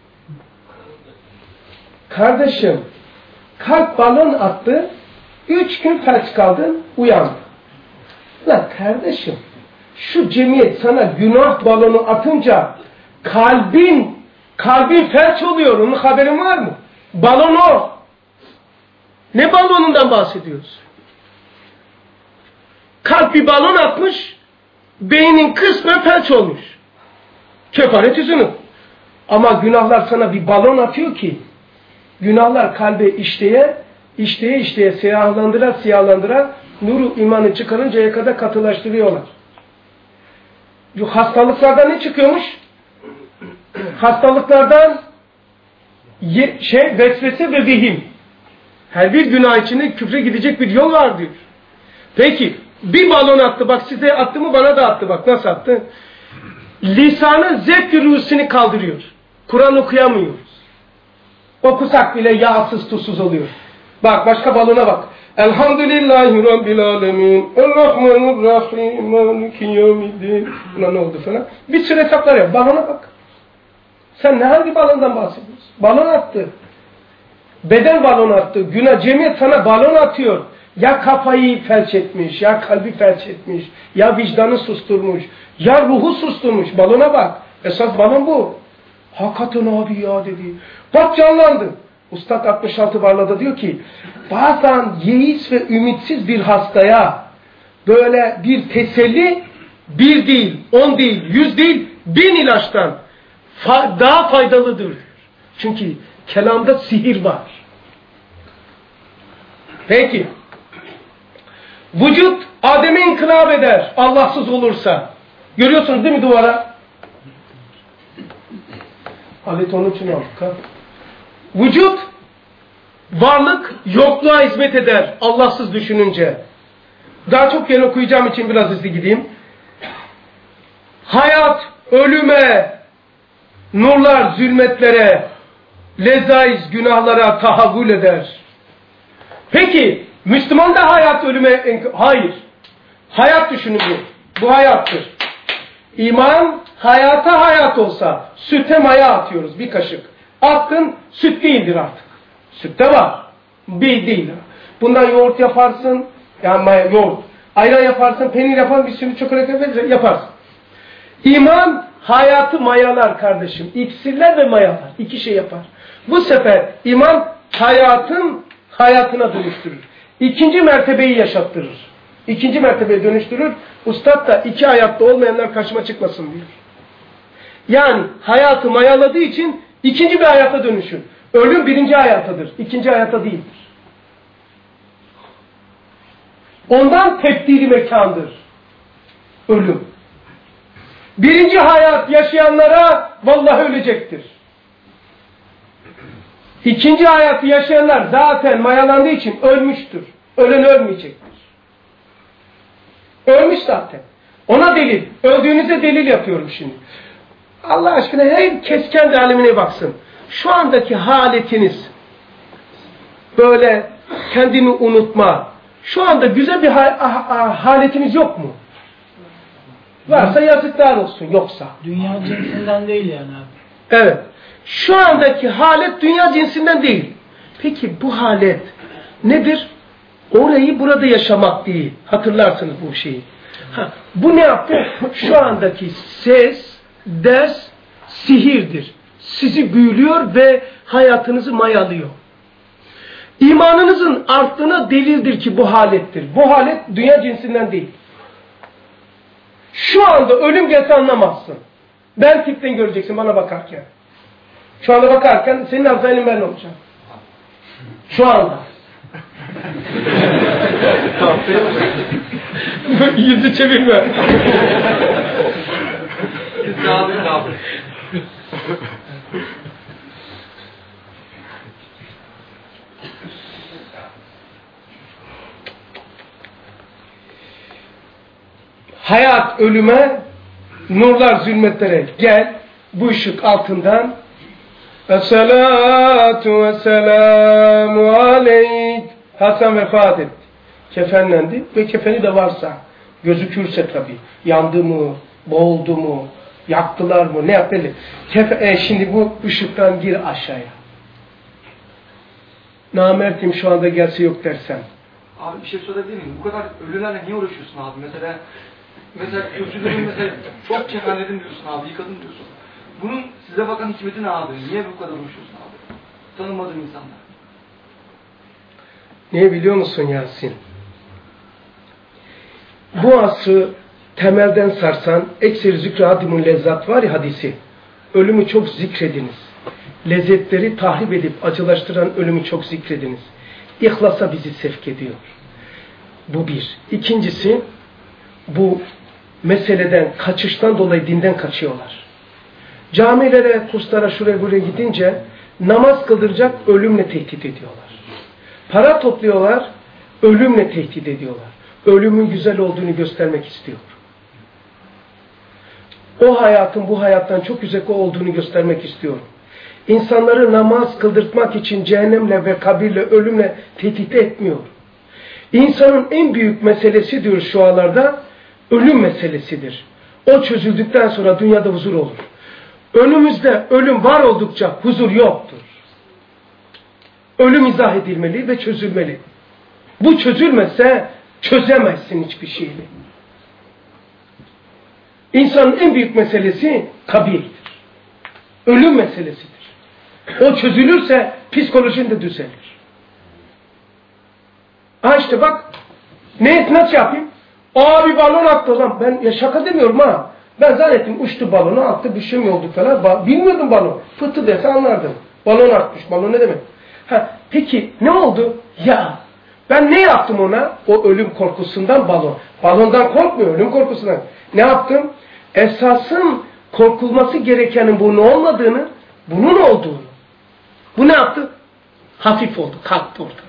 Speaker 1: Kardeşim kalp balon attı. Üç gün felç kaldın. Uyandı. Lan kardeşim şu cemiyet sana günah balonu atınca kalbin kalbin felç oluyor. Onun haberin var mı? Balon o. Ne balonundan bahsediyoruz? Kalp bir balon atmış, beynin kısmen felç olmuş. Kefaret yüzünü. Ama günahlar sana bir balon atıyor ki, günahlar kalbe işleye, işleye işleye siyahlandıra siyahlandıra, nuru imanı çıkarıncaya kadar katılaştırıyorlar. Bu hastalıklardan ne çıkıyormuş? Hastalıklardan ye, şey vesvese ve vehim. Her bir günah içinde küfre gidecek bir yol var diyor. Peki bir balon attı bak size attı mı bana da attı bak nasıl attı? Lisanı zevk-i ruhsini kaldırıyor. Kur'an okuyamıyoruz. Okusak bile yağsız tuzsuz oluyor. Bak başka balona bak. Elhamdülillahi Rabbil alemin. Errahmanirrahim. Maliki yevmiddin. Buna ne oldu falan. Bir süre hesaplar yap. Balona bak. Sen ne hangi balondan bahsediyorsun? Balon attı. Beden balon attı. Günah cemiyet sana balon atıyor. Ya kafayı felç etmiş, ya kalbi felç etmiş, ya vicdanı susturmuş, ya ruhu susturmuş. Balona bak. Esas balon bu. Hakikaten abi ya dedi. Bak canlandı. Ustad altmış altı Barla'da diyor ki, bazen yeis ve ümitsiz bir hastaya böyle bir teselli, bir değil, on değil, yüz değil, bin ilaçtan fa daha faydalıdır. Çünkü kelamda sihir var. Peki. Vücut Adem'e inkılap eder Allahsız olursa. Görüyorsunuz değil mi duvara? Alet onun için aldık. Vücut, varlık yokluğa hizmet eder Allahsız düşününce. Daha çok yer okuyacağım için biraz hızlı gideyim. Hayat ölüme, nurlar zulmetlere, lezaiz günahlara tahavvül eder. Peki, Müslüman da hayat ölüme... Hayır. Hayat düşünün bu. Bu hayattır. İman, hayata hayat olsa, süte maya atıyoruz bir kaşık. Attın, süt değildir artık. Sütte var. Bir değil. Bundan yoğurt yaparsın, yani maya, yoğurt. Ayran yaparsın, peynir yaparsın, bir sürü çikolata yaparsın. İman, hayatı mayalar kardeşim. İksirler ve mayalar. İki şey yapar. Bu sefer iman, hayatın hayatına dönüştürür. İkinci mertebeyi yaşattırır. İkinci mertebeyi dönüştürür. Ustad da iki hayatta olmayanlar karşıma çıkmasın diyor. Yani hayatı mayaladığı için ikinci bir hayata dönüşür. Ölüm birinci hayatadır. İkinci hayata değildir. Ondan tebdili mekandır. Ölüm. Birinci hayat yaşayanlara vallahi ölecektir. İkinci hayatı yaşayanlar zaten mayalandığı için ölmüştür. Ölen ölmeyecektir. Ölmüş zaten. Ona delil. Öldüğünüze delil yapıyorum şimdi. Allah aşkına herkes kendi alemine baksın. Şu andaki haletiniz böyle kendini unutma. Şu anda güzel bir ha ha haletiniz yok mu? Varsa yazıklar olsun. Yoksa.
Speaker 4: Dünya cinsinden değil yani abi.
Speaker 1: Evet. Şu andaki halet dünya cinsinden değil. Peki bu halet nedir? Orayı burada yaşamak değil. Hatırlarsınız bu şeyi. Ha, bu ne yaptı? Şu andaki ses, ders, sihirdir. Sizi büyülüyor ve hayatınızı mayalıyor. İmanınızın arttığına delildir ki bu halettir. Bu halet dünya cinsinden değil. Şu anda ölüm gelse anlamazsın. Ben tipten göreceksin bana bakarken. Şu anda bakarken senin Azrail'in ben olacağım. Şu anda. Yüzü çevirme. Hayat ölüme, nurlar zulmetlere gel, bu ışık altından. Esselatu vesselamu aleyk. Hasan vefat etti. Kefenlendi ve kefeni de varsa, gözükürse tabii, yandı mı, boğuldu mu, yaktılar mı, ne yaptı? Kefe, e, şimdi bu ışıktan gir aşağıya. Namertim şu anda gelse yok dersem.
Speaker 2: Abi bir şey sorabilir miyim? Bu kadar ölülerle niye uğraşıyorsun abi? Mesela mesela özürlerim mesela çok cehennedim diyorsun abi, yıkadım diyorsun. Bunun size bakan hikmeti ne abi? Niye bu kadar uğraşıyorsun abi? Tanımadığın insanlar.
Speaker 1: Niye biliyor musun Yasin? Bu asrı temelden sarsan ekseri zikri hadimun lezzat var ya hadisi. Ölümü çok zikrediniz. Lezzetleri tahrip edip acılaştıran ölümü çok zikrediniz. İhlasa bizi sevk ediyor. Bu bir. İkincisi, bu meseleden, kaçıştan dolayı dinden kaçıyorlar. Camilere, kurslara, şuraya buraya gidince namaz kıldıracak, ölümle tehdit ediyorlar. Para topluyorlar, ölümle tehdit ediyorlar. Ölümün güzel olduğunu göstermek istiyor. O hayatın bu hayattan çok uzak olduğunu göstermek istiyor. İnsanları namaz kıldırtmak için cehennemle ve kabirle, ölümle tehdit etmiyor. İnsanın en büyük meselesi diyor şu anlarda, ölüm meselesidir. O çözüldükten sonra dünyada huzur olur. Önümüzde ölüm var oldukça huzur yoktur. Ölüm izah edilmeli ve çözülmeli. Bu çözülmezse çözemezsin hiçbir şeyi. İnsanın en büyük meselesi kabirdir. Ölüm meselesidir. O çözülürse psikolojin de düzelir. Ha işte bak, ne nasıl yapayım? Aa bir balon attı lan. Ben ya şaka demiyorum ha. Ben zannettim uçtu balonu attı bir şey mi oldu falan. Ba bilmiyordum balon. Fıtı dese anlardım. Balon atmış. Balon ne demek? Ha, peki ne oldu? Ya ben ne yaptım ona? O ölüm korkusundan balon. Balondan korkmuyor, ölüm korkusundan. Ne yaptım? Esasın korkulması gerekenin bunun olmadığını, bunun olduğunu. Bu ne yaptı? Hafif oldu, kalktı ortadan.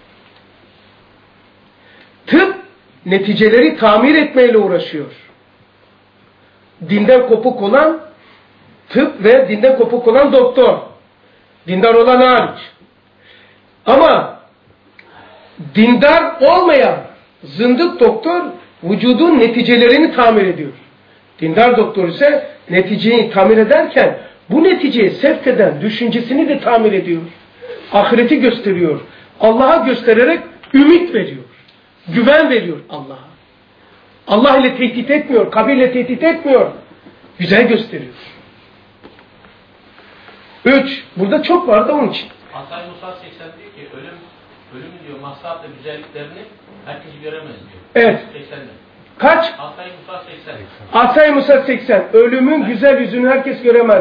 Speaker 1: Tıp neticeleri tamir etmeyle uğraşıyor. Dinden kopuk olan tıp ve dinden kopuk olan doktor. Dindar olan hariç. Ama dindar olmayan zındık doktor vücudun neticelerini tamir ediyor. Dindar doktor ise neticeyi tamir ederken bu neticeyi sevk eden düşüncesini de tamir ediyor. Ahireti gösteriyor. Allah'a göstererek ümit veriyor. Güven veriyor Allah'a. Allah ile tehdit etmiyor, kabirle tehdit etmiyor. Güzel gösteriyor. Üç, burada çok var da onun için.
Speaker 3: Asay Musa seksen diyor ki ölüm, ölümü diyor maslahat ve güzelliklerini herkes göremez diyor.
Speaker 1: Evet.
Speaker 3: seksende.
Speaker 1: Kaç?
Speaker 3: Asay Musa seksen.
Speaker 1: Asay Musa seksen. Ölümün güzel yüzünü herkes göremez.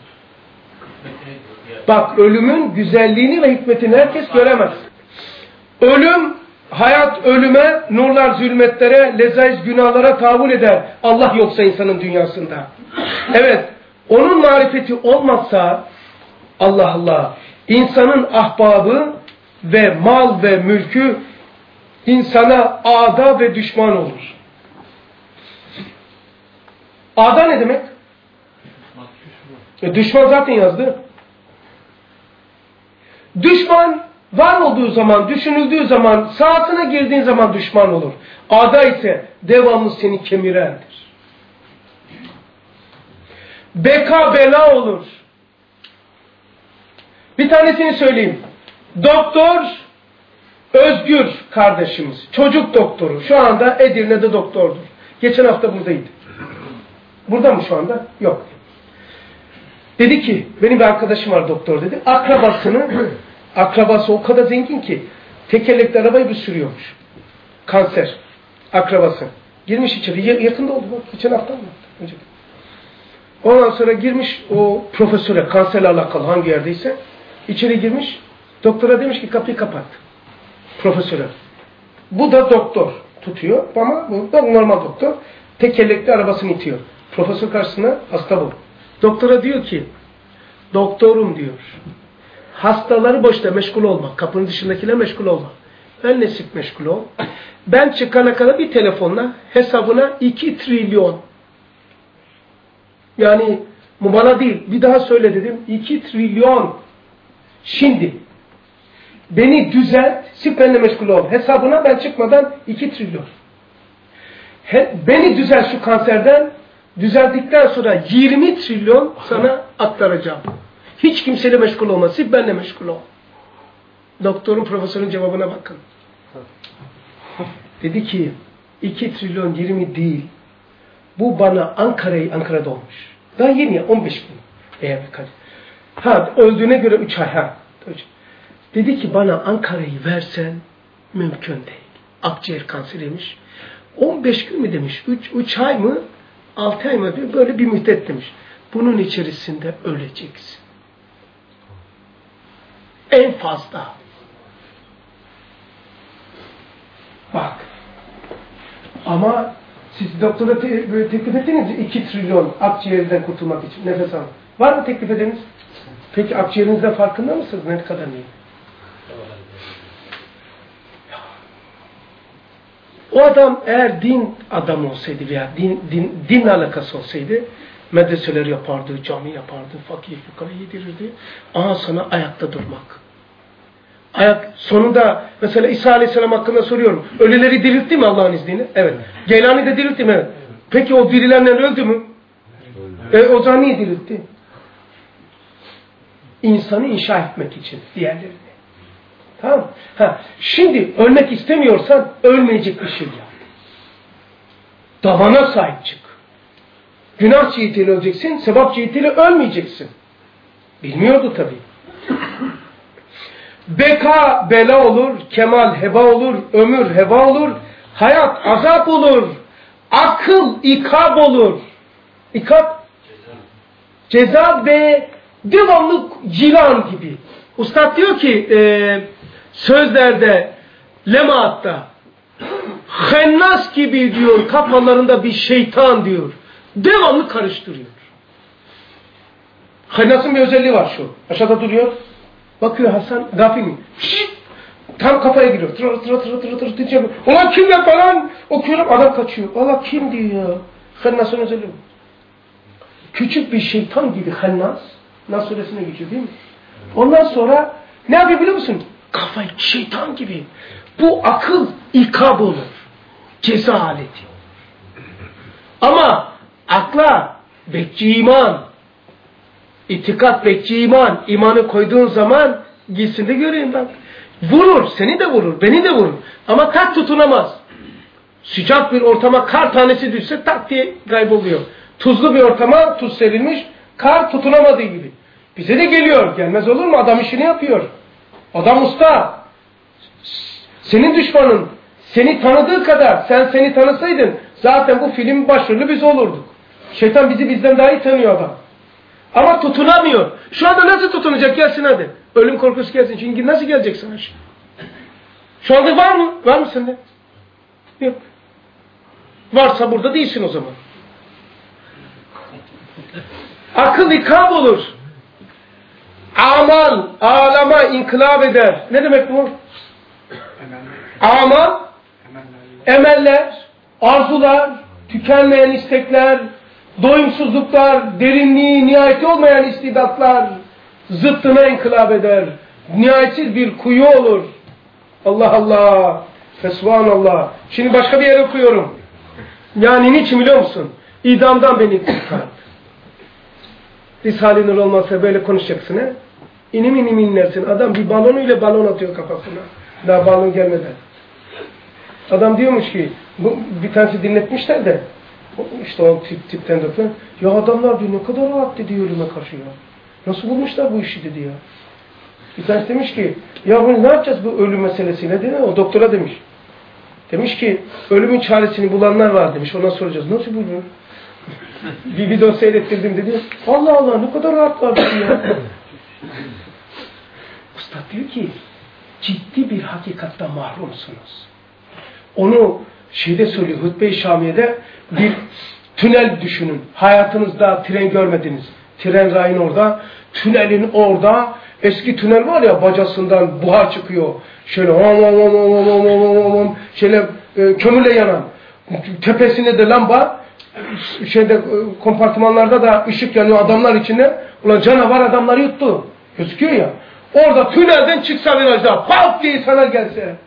Speaker 1: Bak ölümün güzelliğini ve hikmetini herkes göremez. Ölüm, hayat ölüme, nurlar zulmetlere, lezaiz günahlara tahammül eder. Allah yoksa insanın dünyasında. Evet, onun marifeti olmazsa, Allah Allah, insanın ahbabı ve mal ve mülkü insana ada ve düşman olur. Ada ne demek? E, düşman zaten yazdı. Düşman var olduğu zaman, düşünüldüğü zaman, saatine girdiğin zaman düşman olur. Ada ise devamlı seni kemirendir. Beka bela olur. Bir tanesini söyleyeyim. Doktor Özgür kardeşimiz, çocuk doktoru. Şu anda Edirne'de doktordur. Geçen hafta buradaydı. Burada mı şu anda? Yok. Dedi ki, benim bir arkadaşım var doktor dedi. Akrabasını, akrabası o kadar zengin ki tekerlekli arabayı bir sürüyormuş. Kanser. Akrabası. Girmiş içeri. Yakında oldu bak. Geçen hafta mı? Önceki. Ondan sonra girmiş o profesöre, kanserle alakalı hangi yerdeyse. İçeri girmiş. Doktora demiş ki kapıyı kapat. Profesöre. Bu da doktor tutuyor ama bu da normal doktor. Tekerlekli arabasını itiyor. Profesör karşısına hasta bu. Doktora diyor ki doktorum diyor. Hastaları boşta meşgul olma. Kapının dışındakiyle meşgul olma. Benle sık meşgul ol. Ben çıkana kadar bir telefonla hesabına iki trilyon. Yani bu bana değil. Bir daha söyle dedim. iki trilyon. Şimdi beni düzelt. Sık benle meşgul ol. Hesabına ben çıkmadan iki trilyon. He, beni düzelt şu kanserden. Düzeldikten sonra yirmi trilyon sana aktaracağım. Hiç kimseyle meşgul olma. Sık benle meşgul ol. Doktorun, profesörün cevabına bakın. Dedi ki iki trilyon yirmi değil. Bu bana Ankara'yı Ankara'da olmuş. Daha yeni ya on beş gün. Eğer ha öldüğüne göre üç ay ha. Dedi ki bana Ankara'yı versen mümkün değil. Akciğer kanseriymiş. on beş gün mü demiş? üç ay mı? altı ay mı? Böyle bir müddet demiş. Bunun içerisinde öleceksin. En fazla. Bak. Ama siz doktora te böyle teklif ettiniz iki trilyon akciğerden kurtulmak için nefes alın. Var mı teklif edeniz? Peki akciğerinizden farkında mısınız? Ne kadar iyi? O adam eğer din adamı olsaydı veya din, din, dinle alakası olsaydı medreseler yapardı, cami yapardı, fakir fukara yedirirdi. Aha sana ayakta durmak. Ayak sonunda mesela İsa Aleyhisselam hakkında soruyorum. Ölüleri diriltti mi Allah'ın izniyle? Evet. Geylani de diriltti mi? Evet. Peki o dirilenler öldü mü? E, o zaman niye diriltti? İnsanı inşa etmek için diğerlerini. Tamam. Ha, şimdi ölmek istemiyorsan ölmeyecek bir şey yap. Davana sahip çık. Günah cihetiyle öleceksin, sevap cihetiyle ölmeyeceksin. Bilmiyordu tabii. Beka bela olur, kemal heba olur, ömür heba olur, hayat azap olur, akıl ikab olur. İkab, ceza ve devamlı cilan gibi. Ustad diyor ki e, sözlerde, lemaatta, hennas gibi diyor, kafalarında bir şeytan diyor. Devamlı karıştırıyor. Hennasın bir özelliği var şu. Aşağıda duruyor. Bakıyor Hasan, gafil mi? Şşt! Tam kafaya giriyor. Tır tır tır tır tır tır tır. Ulan kim ya falan? Okuyorum, adam kaçıyor. Allah kim diyor? Hennasın özelliği. Küçük bir şeytan gibi hennas. Nas suresine geçiyor değil mi? Ondan sonra ne yapıyor biliyor musun? Kafayı şeytan gibi. Bu akıl ikab olur. Ceza aleti. Ama akla bekçi iman, itikat bekçi iman, imanı koyduğun zaman gitsin de göreyim bak. Vurur, seni de vurur, beni de vurur. Ama tak tutunamaz. Sıcak bir ortama kar tanesi düşse tak diye kayboluyor. Tuzlu bir ortama tuz serilmiş, kar tutunamadığı gibi. Bize de geliyor, gelmez olur mu? Adam işini yapıyor. Adam usta. Senin düşmanın seni tanıdığı kadar sen seni tanısaydın zaten bu film başrolü biz olurduk. Şeytan bizi bizden daha iyi tanıyor adam. Ama tutunamıyor. Şu anda nasıl tutunacak? Gelsin hadi. Ölüm korkusu gelsin. Çünkü nasıl gelecek sana şimdi? Şu anda var mı? Var mı sende? Yok. Varsa burada değilsin o zaman. Akıl ikab olur. Amal, ağlama, inkılap eder. Ne demek bu? Amal, emeller, arzular, tükenmeyen istekler, doyumsuzluklar, derinliği, nihayeti olmayan istidatlar zıttına inkılap eder. Nihayetsiz bir kuyu olur. Allah Allah. Fesubhanallah. Şimdi başka bir yere okuyorum. Yani niçin biliyor musun? İdamdan beni kurtar. Risale-i Nur olmazsa böyle konuşacaksın he? İnim inim inlersin. Adam bir balonuyla balon atıyor kafasına. Daha balon gelmeden. Adam diyormuş ki, bu, bir tanesi dinletmişler de, işte o tip, tipten de, ya adamlar diyor ne kadar rahat dedi ölüme karşı ya. Nasıl bulmuşlar bu işi dedi ya. Bir tanesi demiş ki, ya bunu ne yapacağız bu ölüm meselesiyle dedi. O doktora demiş. Demiş ki ölümün çaresini bulanlar var demiş. Ona soracağız. Nasıl buluyor? Bir video seyrettirdim dedi. Allah Allah ne kadar rahat var dedi ya. Usta diyor ki ciddi bir hakikatten mahrumsunuz. Onu şeyde söylüyor Hutbe-i Şamiye'de bir tünel düşünün. Hayatınızda tren görmediniz. Tren rayın orada. Tünelin orada. Eski tünel var ya bacasından buhar çıkıyor. Şöyle om om om om om om om om şöyle e, kömürle yanan. Tepesinde de lamba. Şeyde e, kompartımanlarda da ışık yanıyor adamlar içinde. Ulan canavar adamları yuttu. Gözüküyor ya. Orada tünelden çıksa virajda pat diye sana gelse.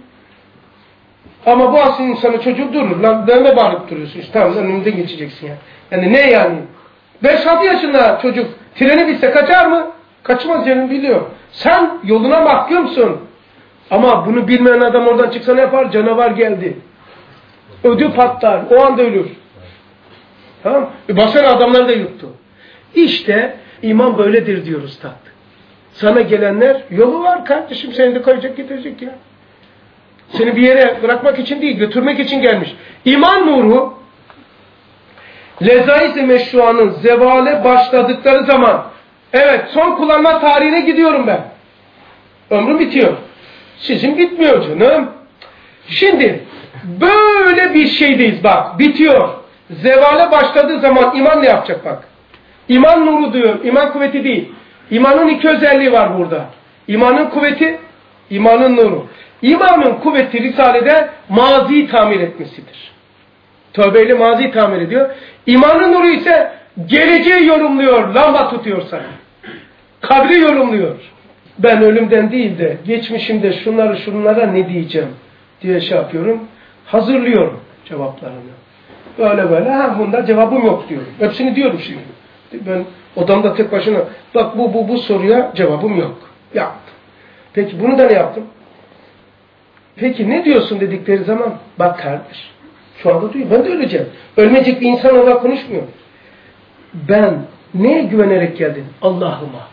Speaker 1: Ama bu asıl insanı çocuğu durur. Lan dönme bağırıp duruyorsun. İşte tamam önümden geçeceksin ya. Yani ne yani? beş altı yaşında çocuk treni bilse kaçar mı? Kaçmaz canım biliyor. Sen yoluna mahkumsun. Ama bunu bilmeyen adam oradan çıksa ne yapar? Canavar geldi. Ödü patlar. O anda ölür. Tamam. E basan adamları da yuttu. İşte iman böyledir diyor Üstad. Sana gelenler yolu var kardeşim. Seni de koyacak getirecek ya. Seni bir yere bırakmak için değil, götürmek için gelmiş. İman nuru lezaiz-i meşruanın zevale başladıkları zaman evet son kullanma tarihine gidiyorum ben. Ömrüm bitiyor. Sizin bitmiyor canım. Şimdi böyle bir şeydeyiz bak. Bitiyor. Zevale başladığı zaman iman ne yapacak bak. İman nuru diyor. İman kuvveti değil. İmanın iki özelliği var burada. İmanın kuvveti, imanın nuru. İmanın kuvveti Risale'de maziyi tamir etmesidir. Tövbeyle maziyi tamir ediyor. İmanın nuru ise geleceği yorumluyor, lamba tutuyor sana. Kabri yorumluyor. Ben ölümden değil de geçmişimde şunları şunlara ne diyeceğim diye şey yapıyorum. Hazırlıyorum cevaplarını. Böyle böyle ha bunda cevabım yok diyorum. Hepsini diyorum şimdi. Ben odamda tek başına bak bu bu bu soruya cevabım yok. Yaptım. Peki bunu da ne yaptım? Peki ne diyorsun dedikleri zaman bak kardeş şu anda duyuyor. Ben de öleceğim. Ölmeyecek bir insan olarak konuşmuyor. Ben neye güvenerek geldim? Allah'ıma.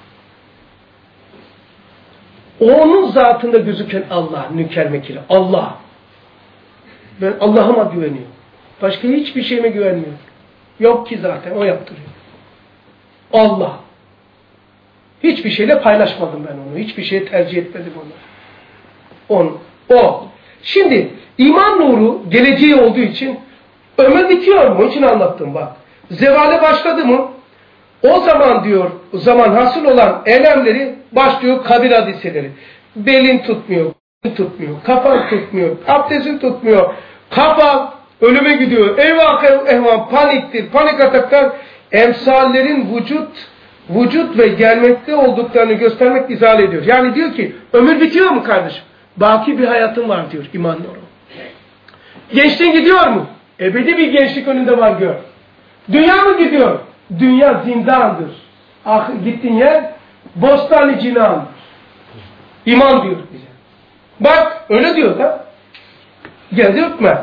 Speaker 1: Onun zatında gözüken Allah, nüker mekili. Allah. Ben Allah'ıma güveniyorum. Başka hiçbir şeyime güvenmiyorum. Yok ki zaten o yaptırıyor. Allah. Hiçbir şeyle paylaşmadım ben onu. Hiçbir şeye tercih etmedim onu. Onu. O. Şimdi iman nuru geleceği olduğu için ömür bitiyor mu? için anlattım bak. Zevale başladı mı? O zaman diyor, o zaman hasıl olan elemleri başlıyor kabir hadiseleri. Belin tutmuyor, tutmuyor, kafan tutmuyor, abdestin tutmuyor. Kafa ölüme gidiyor. Eyvah eyvah paniktir, panik ataklar. Emsallerin vücut, vücut ve gelmekte olduklarını göstermek izah ediyor. Yani diyor ki ömür bitiyor mu kardeşim? Baki bir hayatın var diyor iman nuru. Gençliğin gidiyor mu? Ebedi bir gençlik önünde var gör. Dünya mı gidiyor? Dünya zindandır. Ah, gittiğin yer bostan-ı cinandır. İman diyor bize. Bak öyle diyor da. Geldi öpme.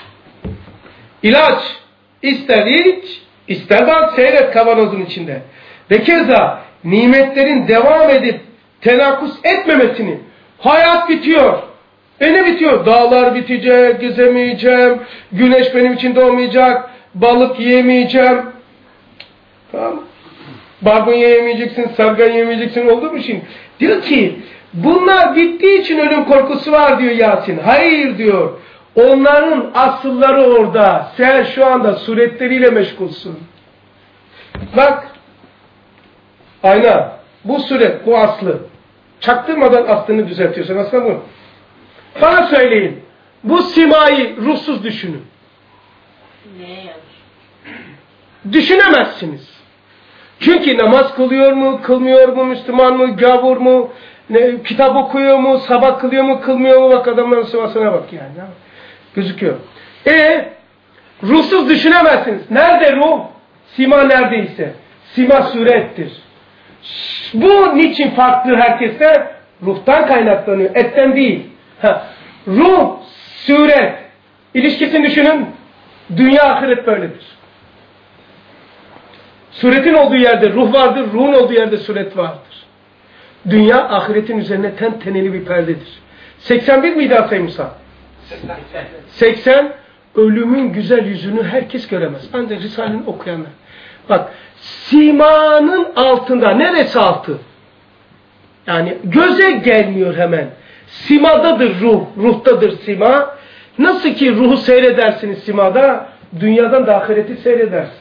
Speaker 1: İlaç ister iç, ister bak seyret kavanozun içinde. Ve keza nimetlerin devam edip tenakkus etmemesini. Hayat bitiyor. E ne bitiyor? Dağlar bitecek, gezemeyeceğim, güneş benim için doğmayacak, balık yiyemeyeceğim. Tamam. Barbunya yemeyeceksin, sargan yemeyeceksin, oldu mu şimdi? Diyor ki, bunlar bittiği için ölüm korkusu var diyor Yasin. Hayır diyor. Onların asılları orada. Sen şu anda suretleriyle meşgulsün. Bak. Ayna. Bu suret, bu aslı. Çaktırmadan aslını düzeltiyorsun. Aslında bu. Bana söyleyin. Bu simayı ruhsuz düşünün.
Speaker 5: Neye yanlış?
Speaker 1: Düşünemezsiniz. Çünkü namaz kılıyor mu, kılmıyor mu, Müslüman mı, gavur mu, ne, kitap okuyor mu, sabah kılıyor mu, kılmıyor mu, bak adamların sıvasına bak yani. Gözüküyor. E ruhsuz düşünemezsiniz. Nerede ruh? Sima neredeyse. Sima surettir. Bu niçin farklı herkeste? Ruhtan kaynaklanıyor, etten değil. Ha. Ruh, suret, ilişkisini düşünün. Dünya ahiret böyledir. Suretin olduğu yerde ruh vardır, ruhun olduğu yerde suret vardır. Dünya ahiretin üzerine ten teneli bir perdedir. seksen bir miydi Atay Musa? seksen. Ölümün güzel yüzünü herkes göremez. Ancak Risale'nin okuyanlar. Bak, simanın altında, neresi altı? Yani göze gelmiyor hemen. Simadadır ruh, ruhtadır sima. Nasıl ki ruhu seyredersiniz simada, dünyadan da ahireti seyredersiniz.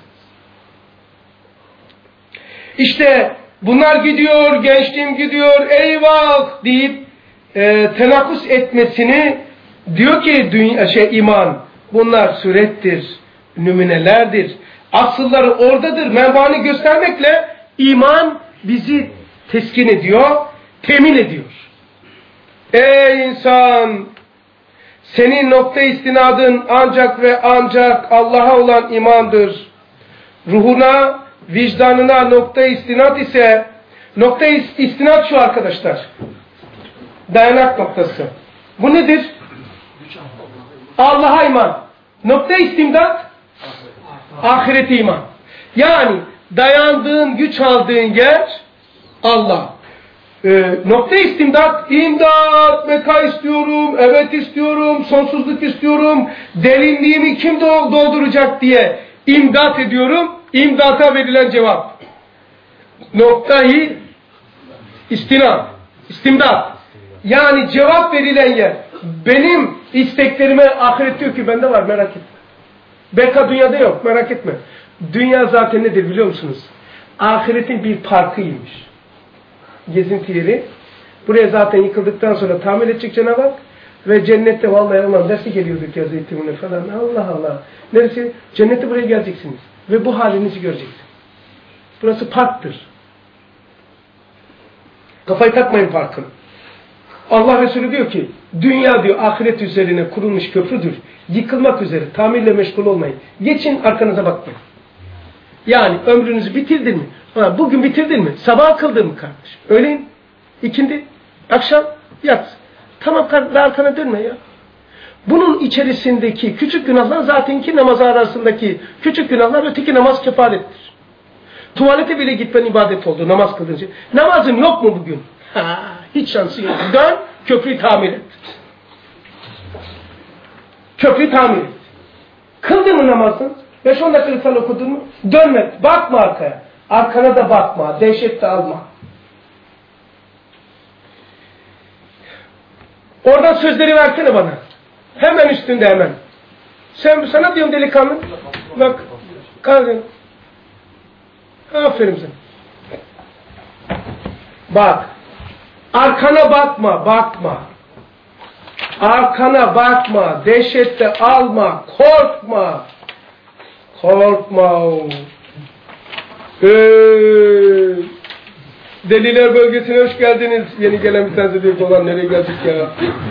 Speaker 1: İşte bunlar gidiyor, gençliğim gidiyor, eyvah deyip e, tenakus etmesini diyor ki dünya, şey, iman, bunlar surettir, nümunelerdir. Asılları oradadır. Menbaını göstermekle iman bizi teskin ediyor, temin ediyor. Ey insan! Senin nokta istinadın ancak ve ancak Allah'a olan imandır. Ruhuna, vicdanına nokta istinad ise, nokta istinad şu arkadaşlar. Dayanak noktası. Bu nedir? Allah'a iman. Nokta istimdat, ahirete iman. Yani dayandığın, güç aldığın yer Allah. Ee, nokta istimdat, imdat, meka istiyorum, evet istiyorum, sonsuzluk istiyorum, derinliğimi kim dolduracak diye imdat ediyorum. İmdata verilen cevap. Noktayı istinad, istimdat. Yani cevap verilen yer. Benim isteklerime ahiret diyor ki bende var, merak etme. Beka dünyada yok, merak etme. Dünya zaten nedir biliyor musunuz? Ahiretin bir parkıymış. Gezinti yeri. Buraya zaten yıkıldıktan sonra tamir edecek Cenab-ı Hak. Ve cennette vallahi aman dersi geliyorduk ya zeytinine falan. Allah Allah. Neresi? Cennette buraya geleceksiniz. Ve bu halinizi göreceksiniz. Burası parktır. Kafayı takmayın parkın. Allah Resulü diyor ki, dünya diyor ahiret üzerine kurulmuş köprüdür. Yıkılmak üzere, tamirle meşgul olmayın. Geçin, arkanıza bakmayın. Yani ömrünüzü bitirdin mi? Ha, bugün bitirdin mi? Sabah kıldın mı kardeşim? Öğleyin, ikindi, akşam, yat. Tamam kardeşim, arkana dönme ya. Bunun içerisindeki küçük günahlar zaten iki namaz arasındaki küçük günahlar öteki namaz kefarettir. Tuvalete bile gitmen ibadet oldu namaz kılınca. Namazın yok mu bugün? Ha, hiç şansı yok. Dön, köprüyü tamir et. Köprüyü tamir et. Kıldın mı namazın? beş on dakika risale okudun mu? Dönme, bakma arkaya. Arkana da bakma, dehşet de alma. Oradan sözleri versene bana. Hemen üstünde hemen. Sen sana diyorum delikanlı. Bak, kalkın. Aferin sana. Bak. Arkana bakma, bakma. Arkana bakma, dehşette alma, korkma. Korkma. Ee, Deliler bölgesine hoş geldiniz. Yeni gelen bir tanesi diyor olan nereye geldik ya?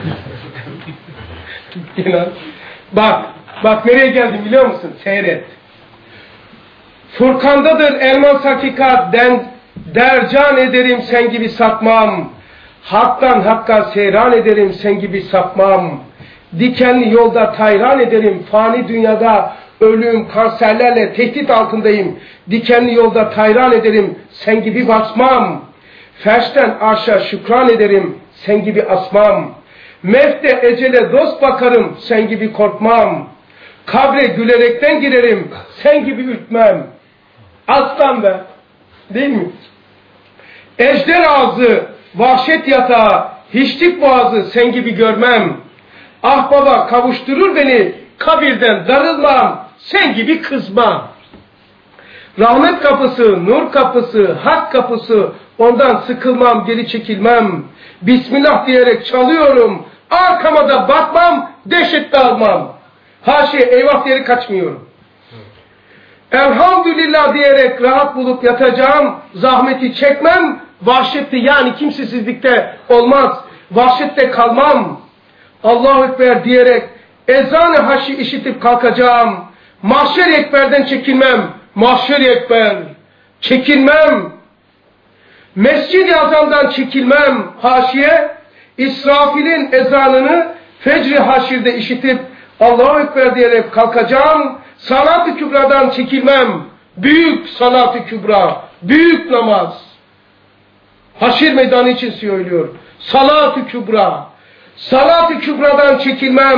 Speaker 1: İnan. Bak, bak nereye geldim biliyor musun? Seyret. Furkan'dadır elmas hakikat, den, dercan ederim sen gibi sapmam. Haktan hakka seyran ederim sen gibi sapmam. Dikenli yolda tayran ederim, fani dünyada ölüm, kanserlerle tehdit altındayım. Dikenli yolda tayran ederim, sen gibi basmam. Ferşten arşa şükran ederim, sen gibi asmam. Mevte ecele dost bakarım, sen gibi korkmam. Kabre gülerekten girerim, sen gibi ürkmem. Aslan be, değil mi? Ejder ağzı, vahşet yatağı, hiçlik boğazı, sen gibi görmem. Ah baba kavuşturur beni, kabirden darılmam, sen gibi kızmam. Rahmet kapısı, nur kapısı, hak kapısı, ondan sıkılmam, geri çekilmem. Bismillah diyerek çalıyorum, arkama da bakmam, dehşet almam. Haşa eyvah diyerek kaçmıyorum. Elhamdülillah diyerek rahat bulup yatacağım, zahmeti çekmem, vahşette yani kimsesizlikte olmaz, vahşette kalmam. Allahu Ekber diyerek ezan-ı haşi işitip kalkacağım, mahşer-i ekberden çekinmem, mahşer-i ekber çekinmem. Mescid-i Azam'dan çekilmem, haşiye İsrafil'in ezanını fecr-i haşirde işitip Allahu Ekber diyerek kalkacağım, salat-ı kübradan çekilmem, büyük salat-ı kübra, büyük namaz. Haşir meydanı için söylüyor, salat-ı kübra, salat-ı kübradan çekilmem,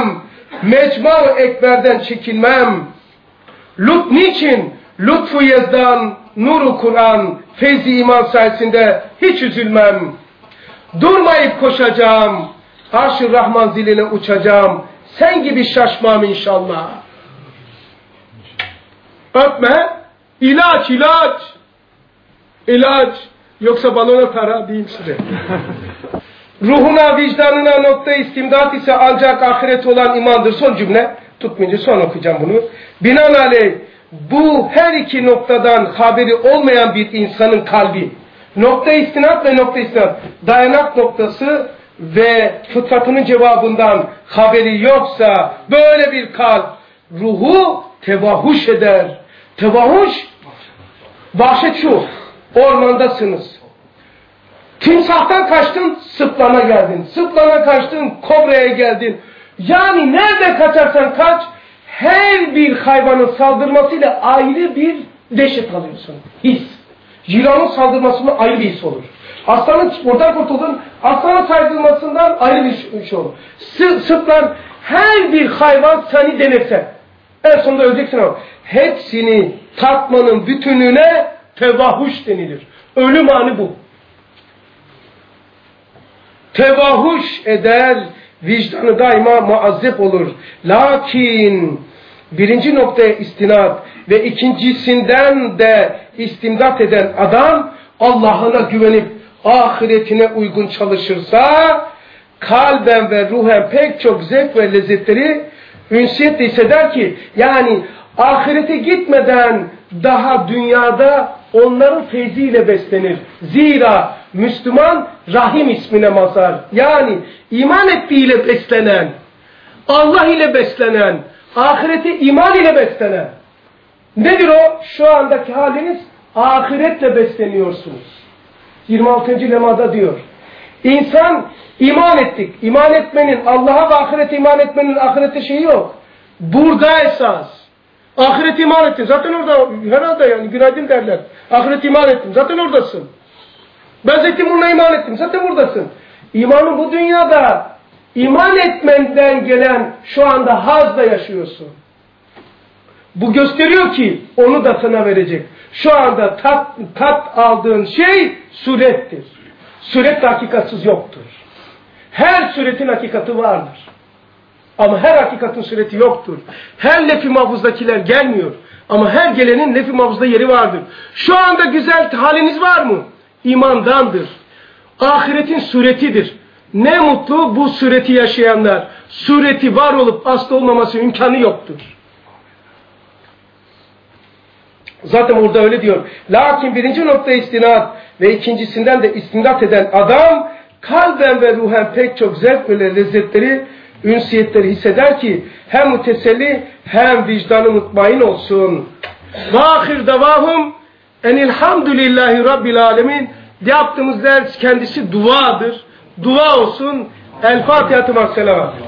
Speaker 1: Mecma-ı Ekber'den çekilmem. Lut niçin? Lütfu Yezdan, nuru Kur'an, feyzi iman sayesinde hiç üzülmem. Durmayıp koşacağım, Arş-ı Rahman ziline uçacağım. Sen gibi şaşmam inşallah. Öpme, ilaç, ilaç. İlaç, yoksa balona para diyeyim size. Ruhuna, vicdanına nokta istimdat ise ancak ahiret olan imandır. Son cümle, tutmayınca son okuyacağım bunu. Binaenaleyh, bu her iki noktadan haberi olmayan bir insanın kalbi, nokta istinat ve nokta istinat, dayanak noktası ve fıtratının cevabından haberi yoksa, böyle bir kalp, ruhu tevahuş eder. Tevahuş, vahşet şu, ormandasınız. Timsahtan kaçtın, sıplana geldin. Sıplana kaçtın, kobraya geldin. Yani nerede kaçarsan kaç, her bir hayvanın saldırmasıyla ayrı bir dehşet alıyorsun. His. Yılanın saldırmasında ayrı bir his olur. Aslanın oradan kurtuldun, aslanın saldırmasından ayrı bir şey olur. Sıplan, her bir hayvan seni denirse, en sonunda öleceksin ama hepsini tatmanın bütününe tevahuş denilir. Ölüm anı bu. Tevahuş eder, vicdanı daima muazzep olur. Lakin birinci noktaya istinad ve ikincisinden de istimdat eden adam Allah'ına güvenip ahiretine uygun çalışırsa kalben ve ruhen pek çok zevk ve lezzetleri ünsiyetle hisseder ki, yani ahirete gitmeden daha dünyada onların feyziyle beslenir. Zira Müslüman Rahim ismine mazhar. Yani iman ettiğiyle beslenen, Allah ile beslenen, ahirete iman ile beslenen. Nedir o? Şu andaki haliniz, ahiretle besleniyorsunuz. yirmi altıncı lemada diyor. İnsan iman ettik. İman etmenin, Allah'a ve ahirete iman etmenin ahirete şeyi yok. Burada esas. Ahirete iman ettin. Zaten orada herhalde yani günaydın derler. Ahirete iman ettim. Zaten oradasın. Ben Zeytinburnu'na iman ettim. Zaten buradasın. İmanın bu dünyada iman etmenden gelen şu anda hazla yaşıyorsun. Bu gösteriyor ki onu da sana verecek. Şu anda tat, tat aldığın şey surettir. Suret hakikatsız yoktur. Her suretin hakikati vardır. Ama her hakikatin sureti yoktur. Her lef-i mahfuzdakiler gelmiyor. Ama her gelenin lef-i mahfuzda yeri vardır. Şu anda güzel haliniz var mı? İmandandır. Ahiretin suretidir. Ne mutlu bu sureti yaşayanlar. Sureti var olup aslı olmaması imkanı yoktur. Zaten orada öyle diyor. Lakin birinci nokta istinad ve ikincisinden de istindat eden adam kalben ve ruhen pek çok zevk ve lezzetleri, ünsiyetleri hisseder ki hem müteselli hem vicdanı mutmain olsun. Ve ahir davahum enilhamdülillahi rabbil alemin. Yaptığımız ders kendisi duadır. Dua olsun. El Fatiha-tı Masselavat.